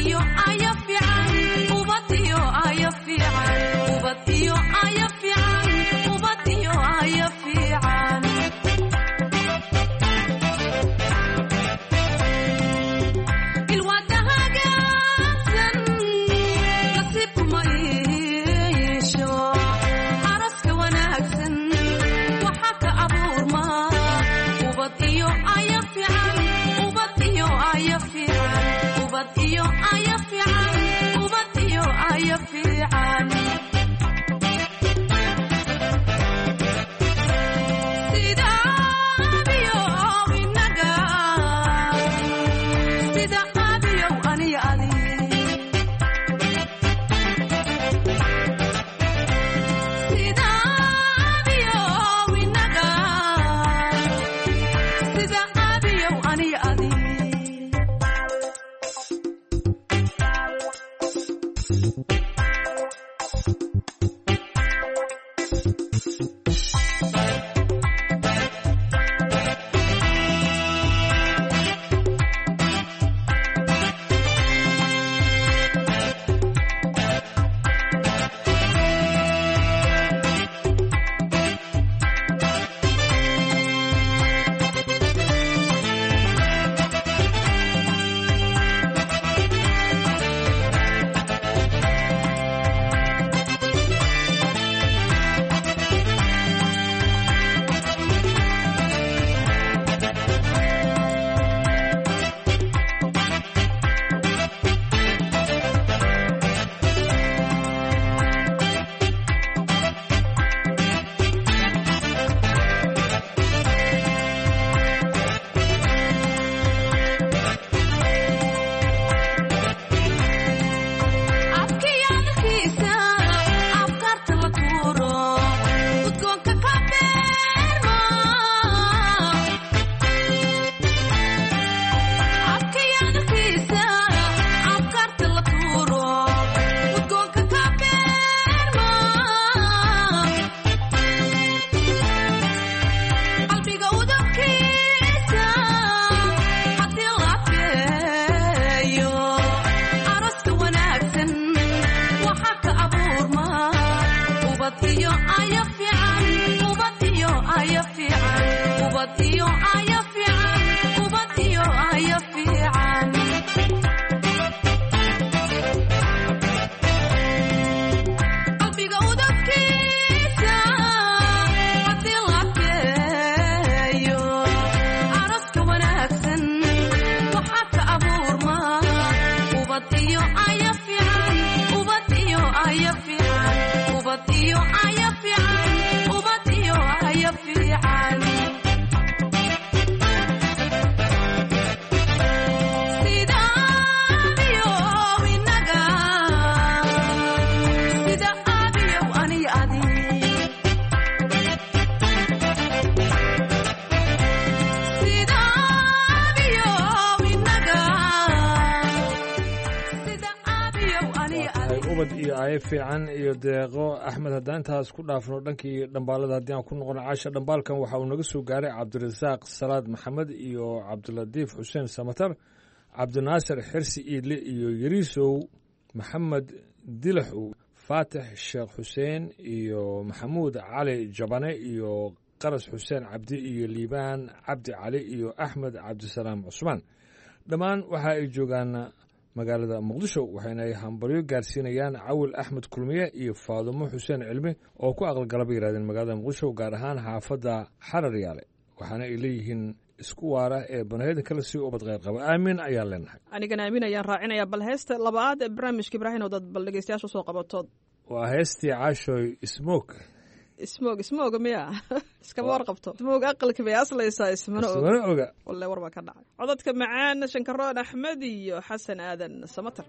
S10: fiican iyo deeqo axmed haddaan intaas ku dhaafno dhankii dhambaalada haddii aan ku noqono caasha dhambaalkan waxa uu naga soo gaaray cabdirasaaq salaad maxamed iyo cabdilatiif xuseen samatar cabdinaasir xirsi iidle iyo yariisow maxamed dilaxow faatix sheekh xuseen iyo maxamuud cali jabane iyo qaras xuseen cabdi iyo liibaan cabdi cali iyo axmed cabdisalaam cusmaan dhammaan waxa ay joogaan magaalada muqdisho waxayna ay hambalyo gaarsiinayaan cawil axmed kulmiye iyo faadumo xuseen cilmi oo ku aqalgalaba yidhahdeen magaalada muqdisho gaar ahaan xaafadda xarar yaale waxaana ay leeyihiin isku waara ee banaheda kale si ubad kheyr qaba aamin ayaan leenahay
S1: anigana aamin ayaan raacinayaa bal heesta labaad ee barnaamijka ibraahim oo dad bal dhegeystayaasha usoo qabatood
S10: waa heestii caashoy smog
S1: smog smog miya iskama warqabto smog aqalka bay aslaysaa ismana
S10: oga
S1: walle war baa ka dhacay codadka macaan shankaroon axmed iyo xasan aadan samatar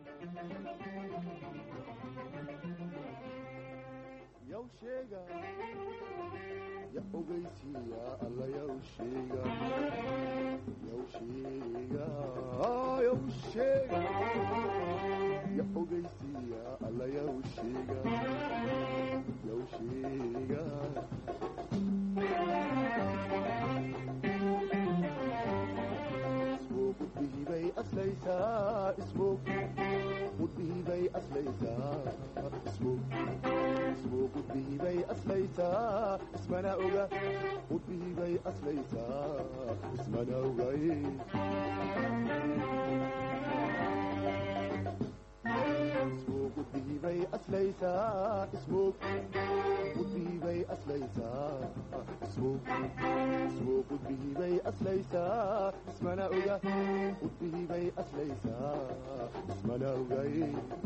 S11: bay aslaysaa ismoog qudbihibay aslaysaa ismoog ismoog qudbihibay aslaysaa ismana oga qudbihibay aslaysaa ismana ogay ismoog qudbihibay aslaysaa ismoog qudbihibay aslaysaa ismoog ismoog qudbihibay aslaysaa ismana oga qudbihibay aslaysaa ismana ogay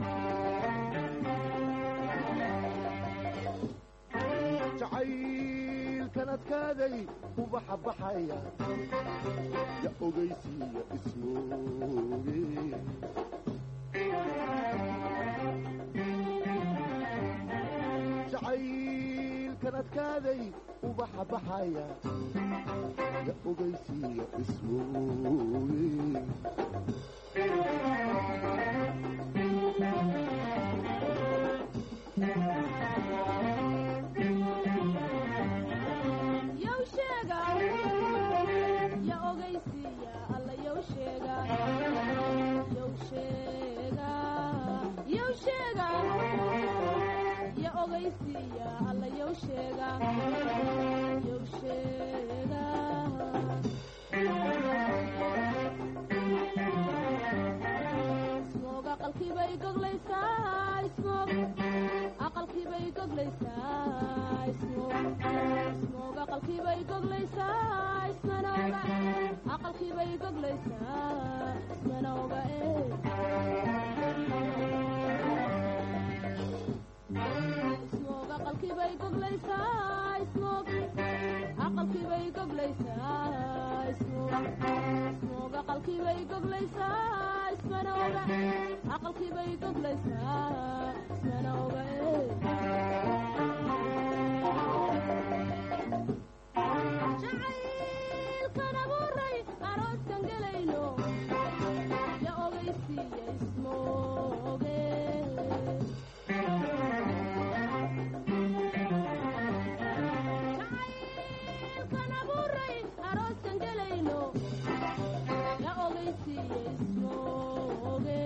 S11: jacaylkan adkaaday ubaxa baxaya ya ogaysiiya ismooge jacaylkan adkaaday ubaxa baxaya ya ogaysiiya ismooge
S12: yow sheega ya ogaysiiya alla yow sheega yow sheega yow sheega ya ogaysiiya alla yow sheega yow sheega ismoog aqalkiibay goglaysaa ismoog aqalkiibay goglaysaa ismoog ismoog aqalkiibay goglaysaa ismana oga aqalkiibay goglaysaa ismana oga ismoog aqalkiibay goglaysaa ismoog aqalkiibay goglaysaa ismoog ismoog aqalkiibay goglaysaa ismana oga aqalkiibay goglaysaa ismana oga jacaylkan abuuray arooskan gelayno ya ogaysiiya ismooge jacaylkan abuuray arooskan gelayno ya ogaysiiya ismooge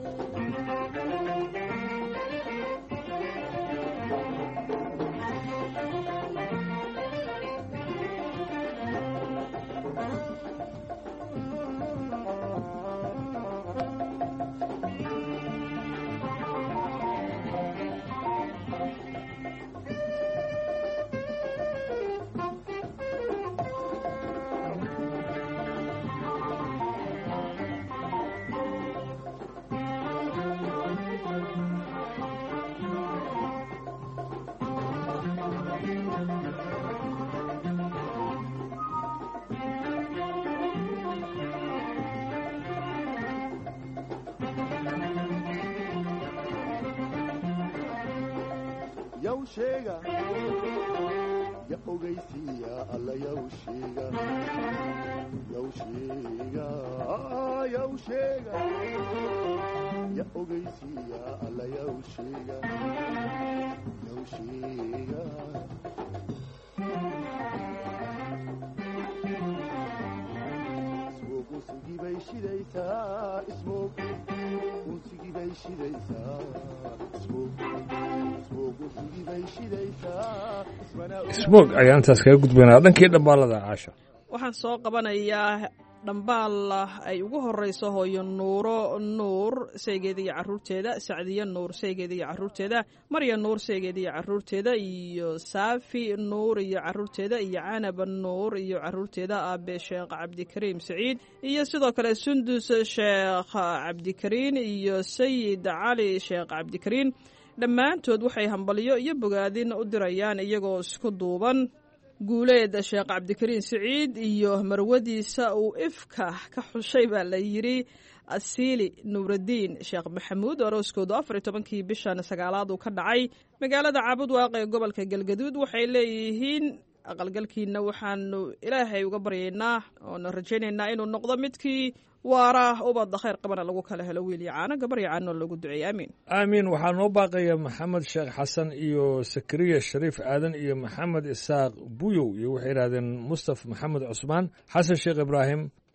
S11: yow sheega ya ogaysiiya alla yow sheega yow sheega yow sheega ya ogaysiiya alla yow sheega yow sheega ismoog unsigii bay shidaysaa ismoog unsigii bay shidaysaa ismoog
S10: ismoog ayaan intaas kaga gudbaynaa dhankii dhambaalada caasha
S1: waxaan soo qabanayaa dhambaal ay ugu horeyso hooyo nuuro nuur saygeeda iyo caruurteeda sacdiye nuur saygeeda iyo caruurteeda marya nuur saygeeda iyo caruurteeda iyo saafi nuur iyo caruurteeda iyo canab nuur iyo caruurteeda aabe sheekh cabdikariim saciid iyo sidoo kale sundus sheekh cabdikariin iyo sayid cali sheekh cabdikariin dhammaantood waxay hambalyo iyo bogaadin u dirayaan iyagoo isku duuban guuleed sheekh cabdikariin saciid iyo marwadiisa uu ifka ka xushay baa la yidhi asiili nuuradiin sheekh maxamuud arooskoodu afar iyo tobankii bishan sagaalaad uu ka dhacay magaalada caabud waaqe ee gobolka galgaduud waxay leeyihiin aqalgalkiina waxaanu ilaahay uga baryaynaa oona rajaynaynaa inuu noqdo midkii waara ubadda khayr qabana lagu kala helo wiil iyo caano gabar iyo caano loogu duceeyey aamiin
S10: aamiin waxaa noo baaqaya maxamed sheekh xasan iyo sakariya shariif aadan iyo maxamed isaaq buyow iyo waxay yidhahdeen mustaf maxamed cusmaan xasan sheekh ibraahim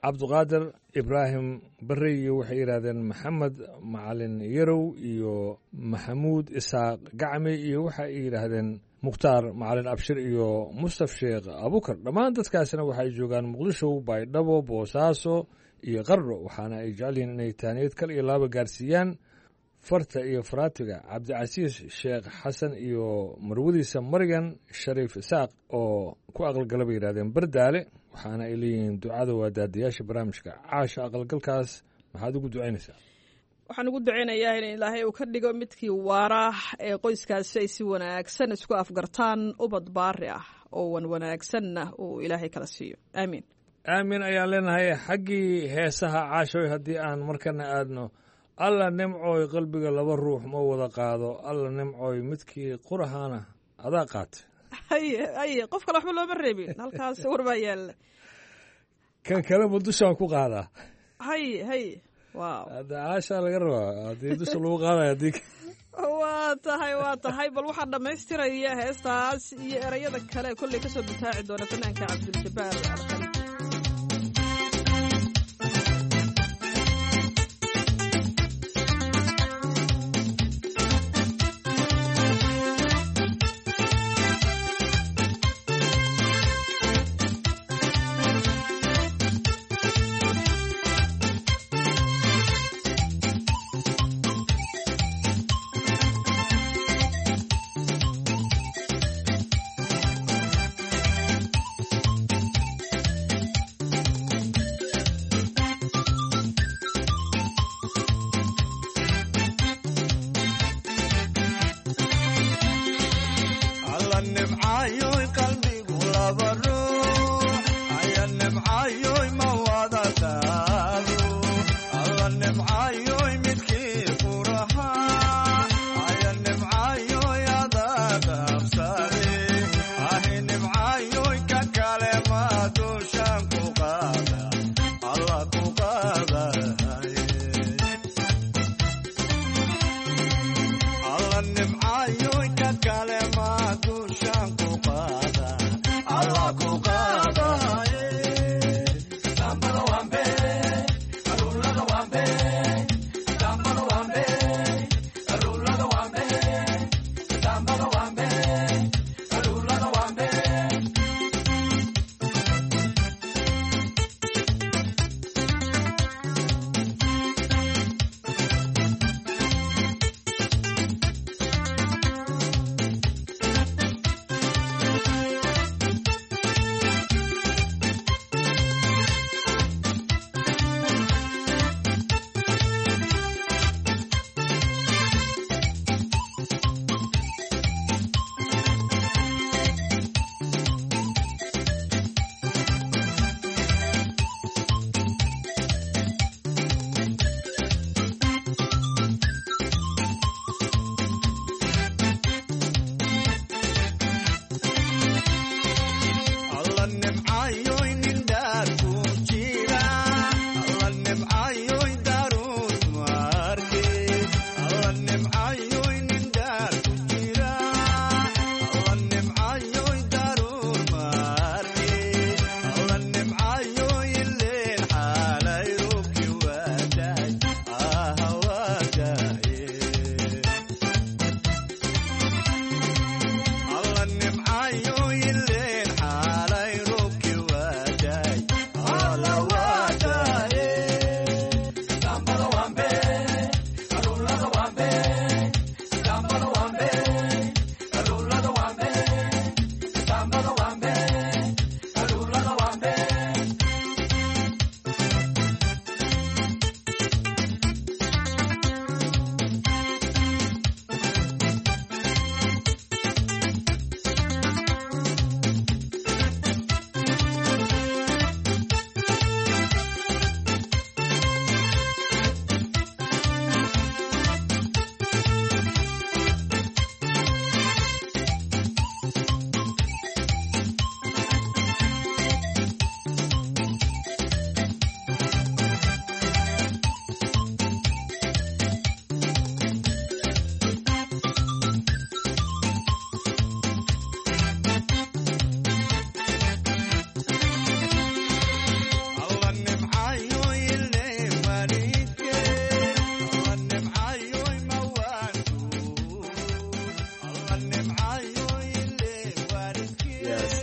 S10: cabdiqaadir ibraahim barre iyo waxay yidhaahdeen maxamed macalin yarow iyo maxamuud isaaq gacmi iyo waxay yidhaahdeen mukhtaar macalin abshir iyo mustaf sheekh abukar dhammaan dadkaasina waxay joogaan muqdisho baydhabo boosaaso iyo qardho waxaana ay jecel yihiin inay taaniyad kal iyo laaba gaarsiiyaan farta iyo faraatiga cabdicasiis sheekh xasan iyo marwadiisa maryan shariif isaaq oo ku aqalgala bay yidhahdeen bardaale waxaana ay leeyihiin ducada waa daadiyaasha barnaamijka caasha aqalgalkaas maxaad ugu ducaynaysaa
S1: waxaan ugu ducaynayaa in ilaahay uu ka dhigo midkii waara ee qoyskaasi ay si wanaagsan isku afgartaan ubad baari ah oo wan wanaagsanna uu ilaahay kala siiyo aamiin
S10: aamin ayaan leenahay xaggii heesaha caashoy haddii aan markana aadno alla nimcooy qalbiga laba ruux ma wada qaado alla nimcooy midkii qurahaana adaa qaatay
S1: haye haye qof kale waxba looma reebin halkaas war baa yaalla
S10: kan kale ma dushaan ku qaadaa
S1: haye haye waaw
S10: hadda caashaa laga rabaa haddii dusha lagu qaadayo haddii
S1: waa tahay waa tahay bal waxaa dhammaystiraya heestaas iyo erayada kale kolley ka soo bitaaci doona fanaanka cabduljabaar alqali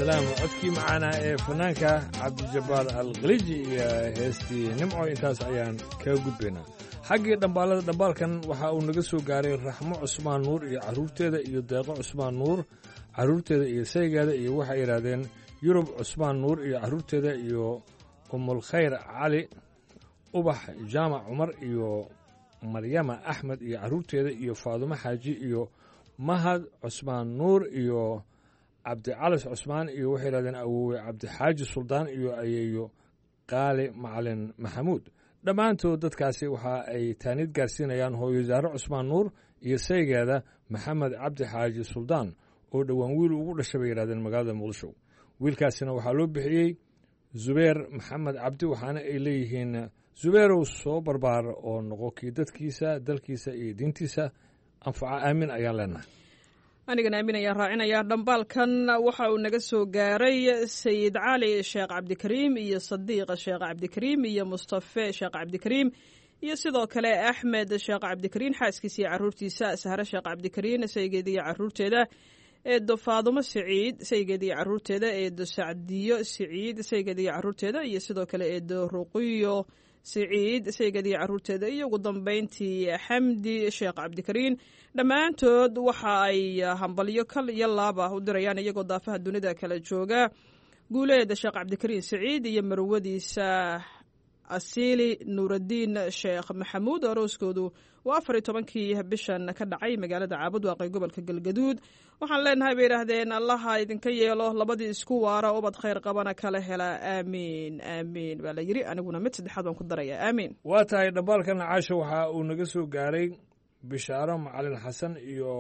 S10: salaam codkii macaana ee fanaanka cabdijabbaar alkhaliiji iyo heestii nimco intaas ayaan kaga gudbaynaa xaggii dhambaalada dhambaalkan waxa uu naga soo gaaray raxmo cusmaan nuur iyo carruurteeda iyo deeqo cusmaan nuur carruurteeda iyo saygeeda iyo waxay yidhaahdeen yurub cusmaan nuur iyo carruurteeda iyo umulkhayr cali ubax jaamac cumar iyo maryama axmed iyo carruurteeda iyo faadumo xaaji iyo mahad cusmaan nuur iyo cabdicalis cusmaan iyo waxay yidhahdeen awowe cabdixaaji suldaan iyo ayeeyo qaali macalin maxamuud dhammaantood dadkaasi waxa ay taaniid gaarsiinayaan hooyo saare cusmaan nuur iyo saygeeda maxamed cabdi xaaji suldaan oo dhowaan wiil ugu dhashay bay yidhahdeen magaalada muqdisho wiilkaasina waxaa loo bixiyey zubeer maxamed cabdi waxaana ay leeyihiin zubeerow soo barbaar oo noqo kii dadkiisa dalkiisa iyo diintiisa anfaca aamin ayaan leenahay
S1: anigana aamin ayaan raacinayaa dhambaalkan waxa uu naga soo gaaray sayid cali sheekh cabdikariim iyo sadiiq sheekh cabdikariim iyo mustafe sheekh cabdikariim iyo sidoo kale axmed sheekh cabdikariin xaaskiisa iyo carruurtiisa sahre sheekh cabdikariin saygeeda iyo carruurteeda eedo faadumo siciid saygeeda iyo carruurteeda eedo sacdiyo siciid saygeeda iyo carruurteeda iyo sidoo kale eedo ruqiyo siciid saygeeda iyo carruurteeda iyo ugu dambayntii xamdi sheekh cabdikariin dhammaantood waxa ay hambalyo kal iyo laaba u dirayaan iyagoo daafaha dunida kala jooga guuleeda sheekh cabdikariin siciid iyo marwadiisa asiili nuuraddiin sheekh maxamuud arooskoodu waa afar iyo tobankii bishan ka dhacay magaalada caabud waaqay gobolka galgaduud waxaan leenahay bay yidhaahdeen allaha idinka yeelo labadii isku waara ubad khayr qabana kala hela aamiin aamiin baa la yidhi aniguna mid saddexaad baan ku darayaa aamiin
S10: waa tahay dhambaalkan caasho waxa uu naga soo gaaray bishaaro macalin xasan iyo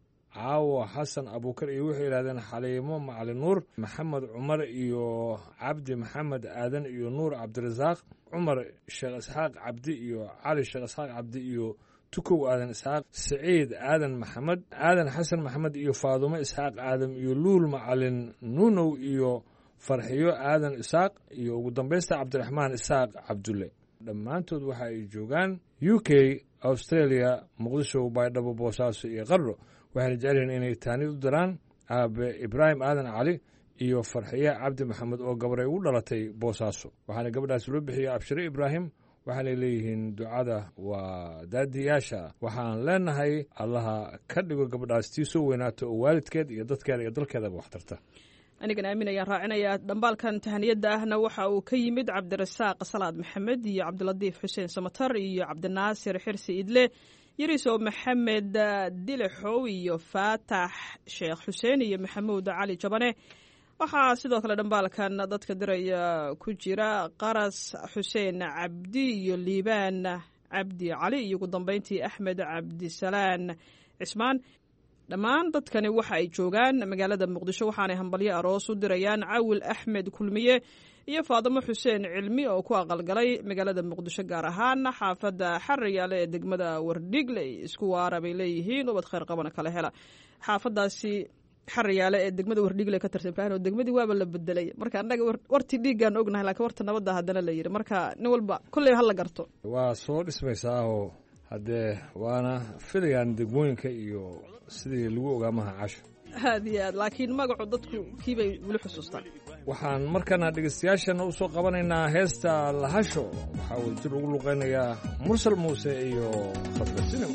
S10: caawo xasan abuukar iyo waxay yidhahdeen xaliimo macalin nuur maxamed cumar iyo cabdi maxamed aadan iyo nuur cabdirasaaq cumar sheekh isxaaq cabdi iyo cali sheekh isxaaq cabdi iyo tukow aadan isxaaq siciid aadan maxamed aadan xasan maxamed iyo faadumo isxaaq aadam iyo luul macalin nuunow iyo farxiyo aadan isaaq iyo ugu dambaysta cabdiraxmaan isaaq cabdulle dhammaantood waxa ay joogaan u k australia muqdisho baydhabo boosaaso iyo qardho waxayna jecelyihiin inay taanid u diraan aabe ibraahim aadan cali iyo farxiye cabdi maxamed oo gabar ay ugu dhalatay boosaaso waxaana gabadhaas loo bixiyey abshire ibraahim waxaanay leeyihiin ducada waa daadiyaasha waxaan leenahay allaha ka dhigo gabadhaas tii soo weynaato oo waalidkeed iyo dadkeeda iyo dalkeedaba wax tarta
S1: anigana aamin ayaan raacinayaa dhambaalkan tahaniyadda ahna waxa uu ka yimid cabdirasaaq salaad maxamed iyo cabdilatiif xuseen samatar iyo cabdinaasir xirsi idle yariso maxamed dilixow iyo faatax sheekh xuseen iyo maxamuud cali jabane waxaa sidoo kale dhambaalkan dadka diraya ku jira qaras xuseen cabdi iyo liibaan cabdi cali iyo ugu dambayntii axmed cabdisalaan cismaan dhammaan dadkani waxa ay joogaan magaalada muqdisho waxaanay hambalyo aroos u dirayaan cawil axmed kulmiye iyo faadimo xuseen cilmi oo ku aqalgalay magaalada muqdisho gaar ahaan xaafadda xariyaale ee degmada wardhigle isku waara bay leeyihiin ubad khayr qabana kala hela xaafadaasi xariyaale ee degmada wardhigle ka tirsan ibraahim oo degmadii waaba la bedelay marka annaga wartii dhiiggaan ognahay laakiin warta nabadda haddana la yidhi marka nin walba kolley ha la garto
S10: waa soo dhismaysaa oo haddee waana filayaan degmooyinka iyo sidii lagu ogaa maha casho
S1: aad iyo aad laakiin magacu dadku kiibay weli xusuustaan
S10: waxaan markana dhegeystayaashana u soo qabanaynaa heesta lahasho waxaa uu jir ugu luqaynayaa mursal muuse iyo khadka sinima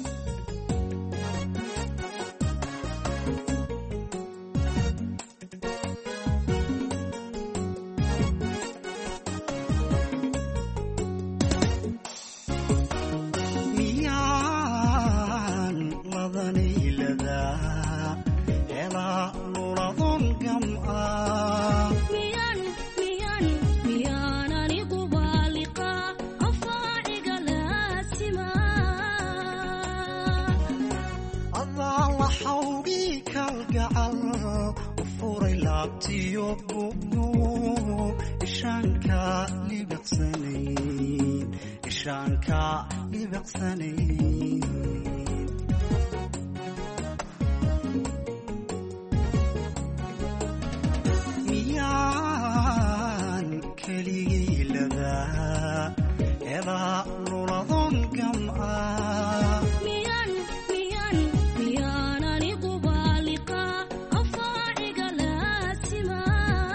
S12: miyaan anigu baaliqa afaaciga laasima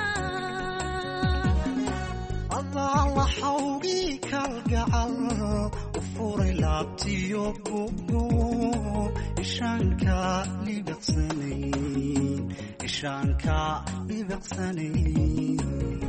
S13: laabtiyo bugo ishaanka libiqsanayn ishaanka libiqsanayn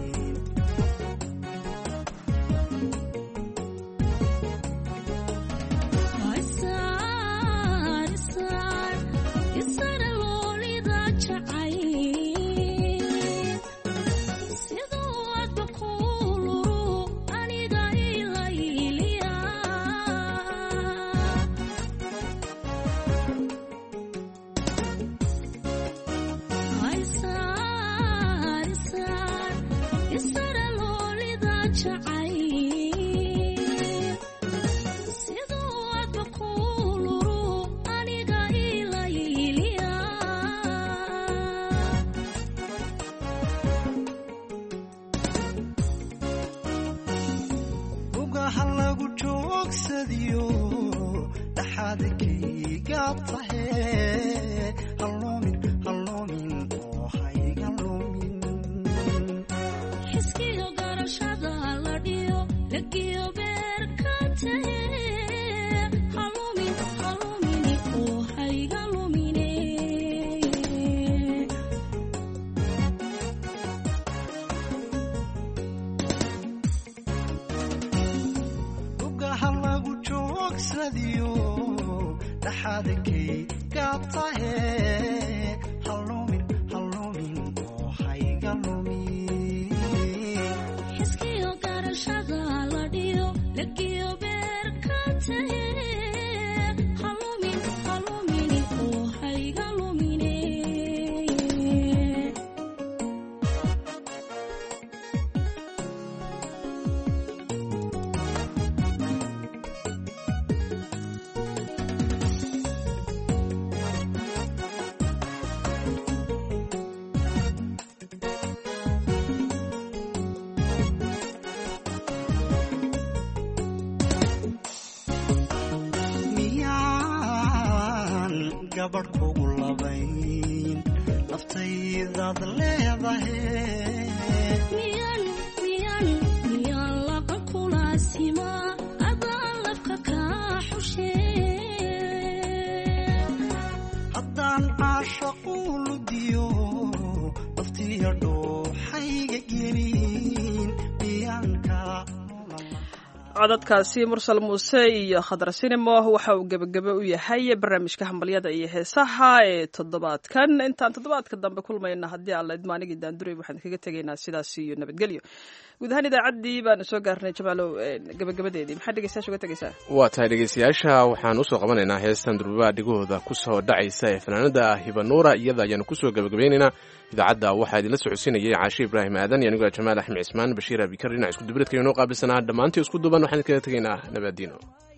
S1: codadkaasi mursal muuse iyo khadra sinimo waxa uu gebagebe u yahay barnaamijka hambalyada iyo heesaha ee toddobaadkan intaan toddobaadka dambe kulmayna haddii alla idmaanigii daanduray waxaan kaga tegaynaa sidaas iyo nabadgelyo guud ahaan idaacaddii baanu soo gaarnay jamaalow gebagabadeedii maxaa dhegeystayaasha uga tegaysaa
S2: waa tahay dhegeystayaasha waxaan usoo qabanaynaa heestan durbaa dhigahooda kusoo dhacaysa ee fanaanada hibanuura iyada ayaanu kusoo gebagabaynaynaa idaacadda waxaa idinla socodsiinayay caashe ibraahim aadan iyo anigoo jamaal axmed cismaan bashiir abikar dhinac isku dubridka inoo qaabilsanaa dhammaantii isku duban waxaan kaga tegaynaa nabadiino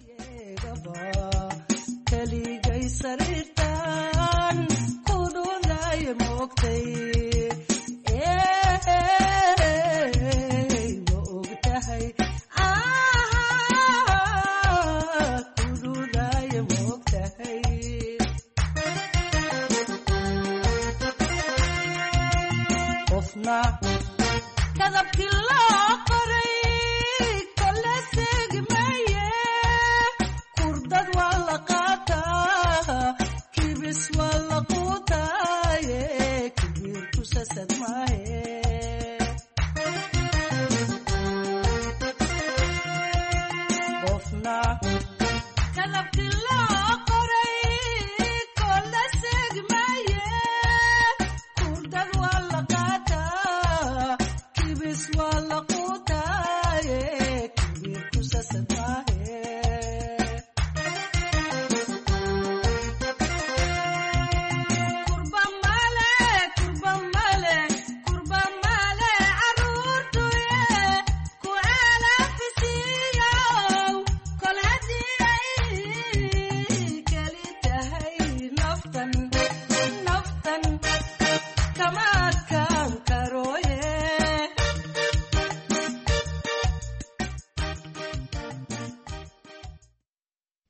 S14: kadabkii loo qoray kala segmaye kurdad waa la qaataa kibis waa la quutaaye kabiir ku sasad maaye qofna kadabkii loo qoray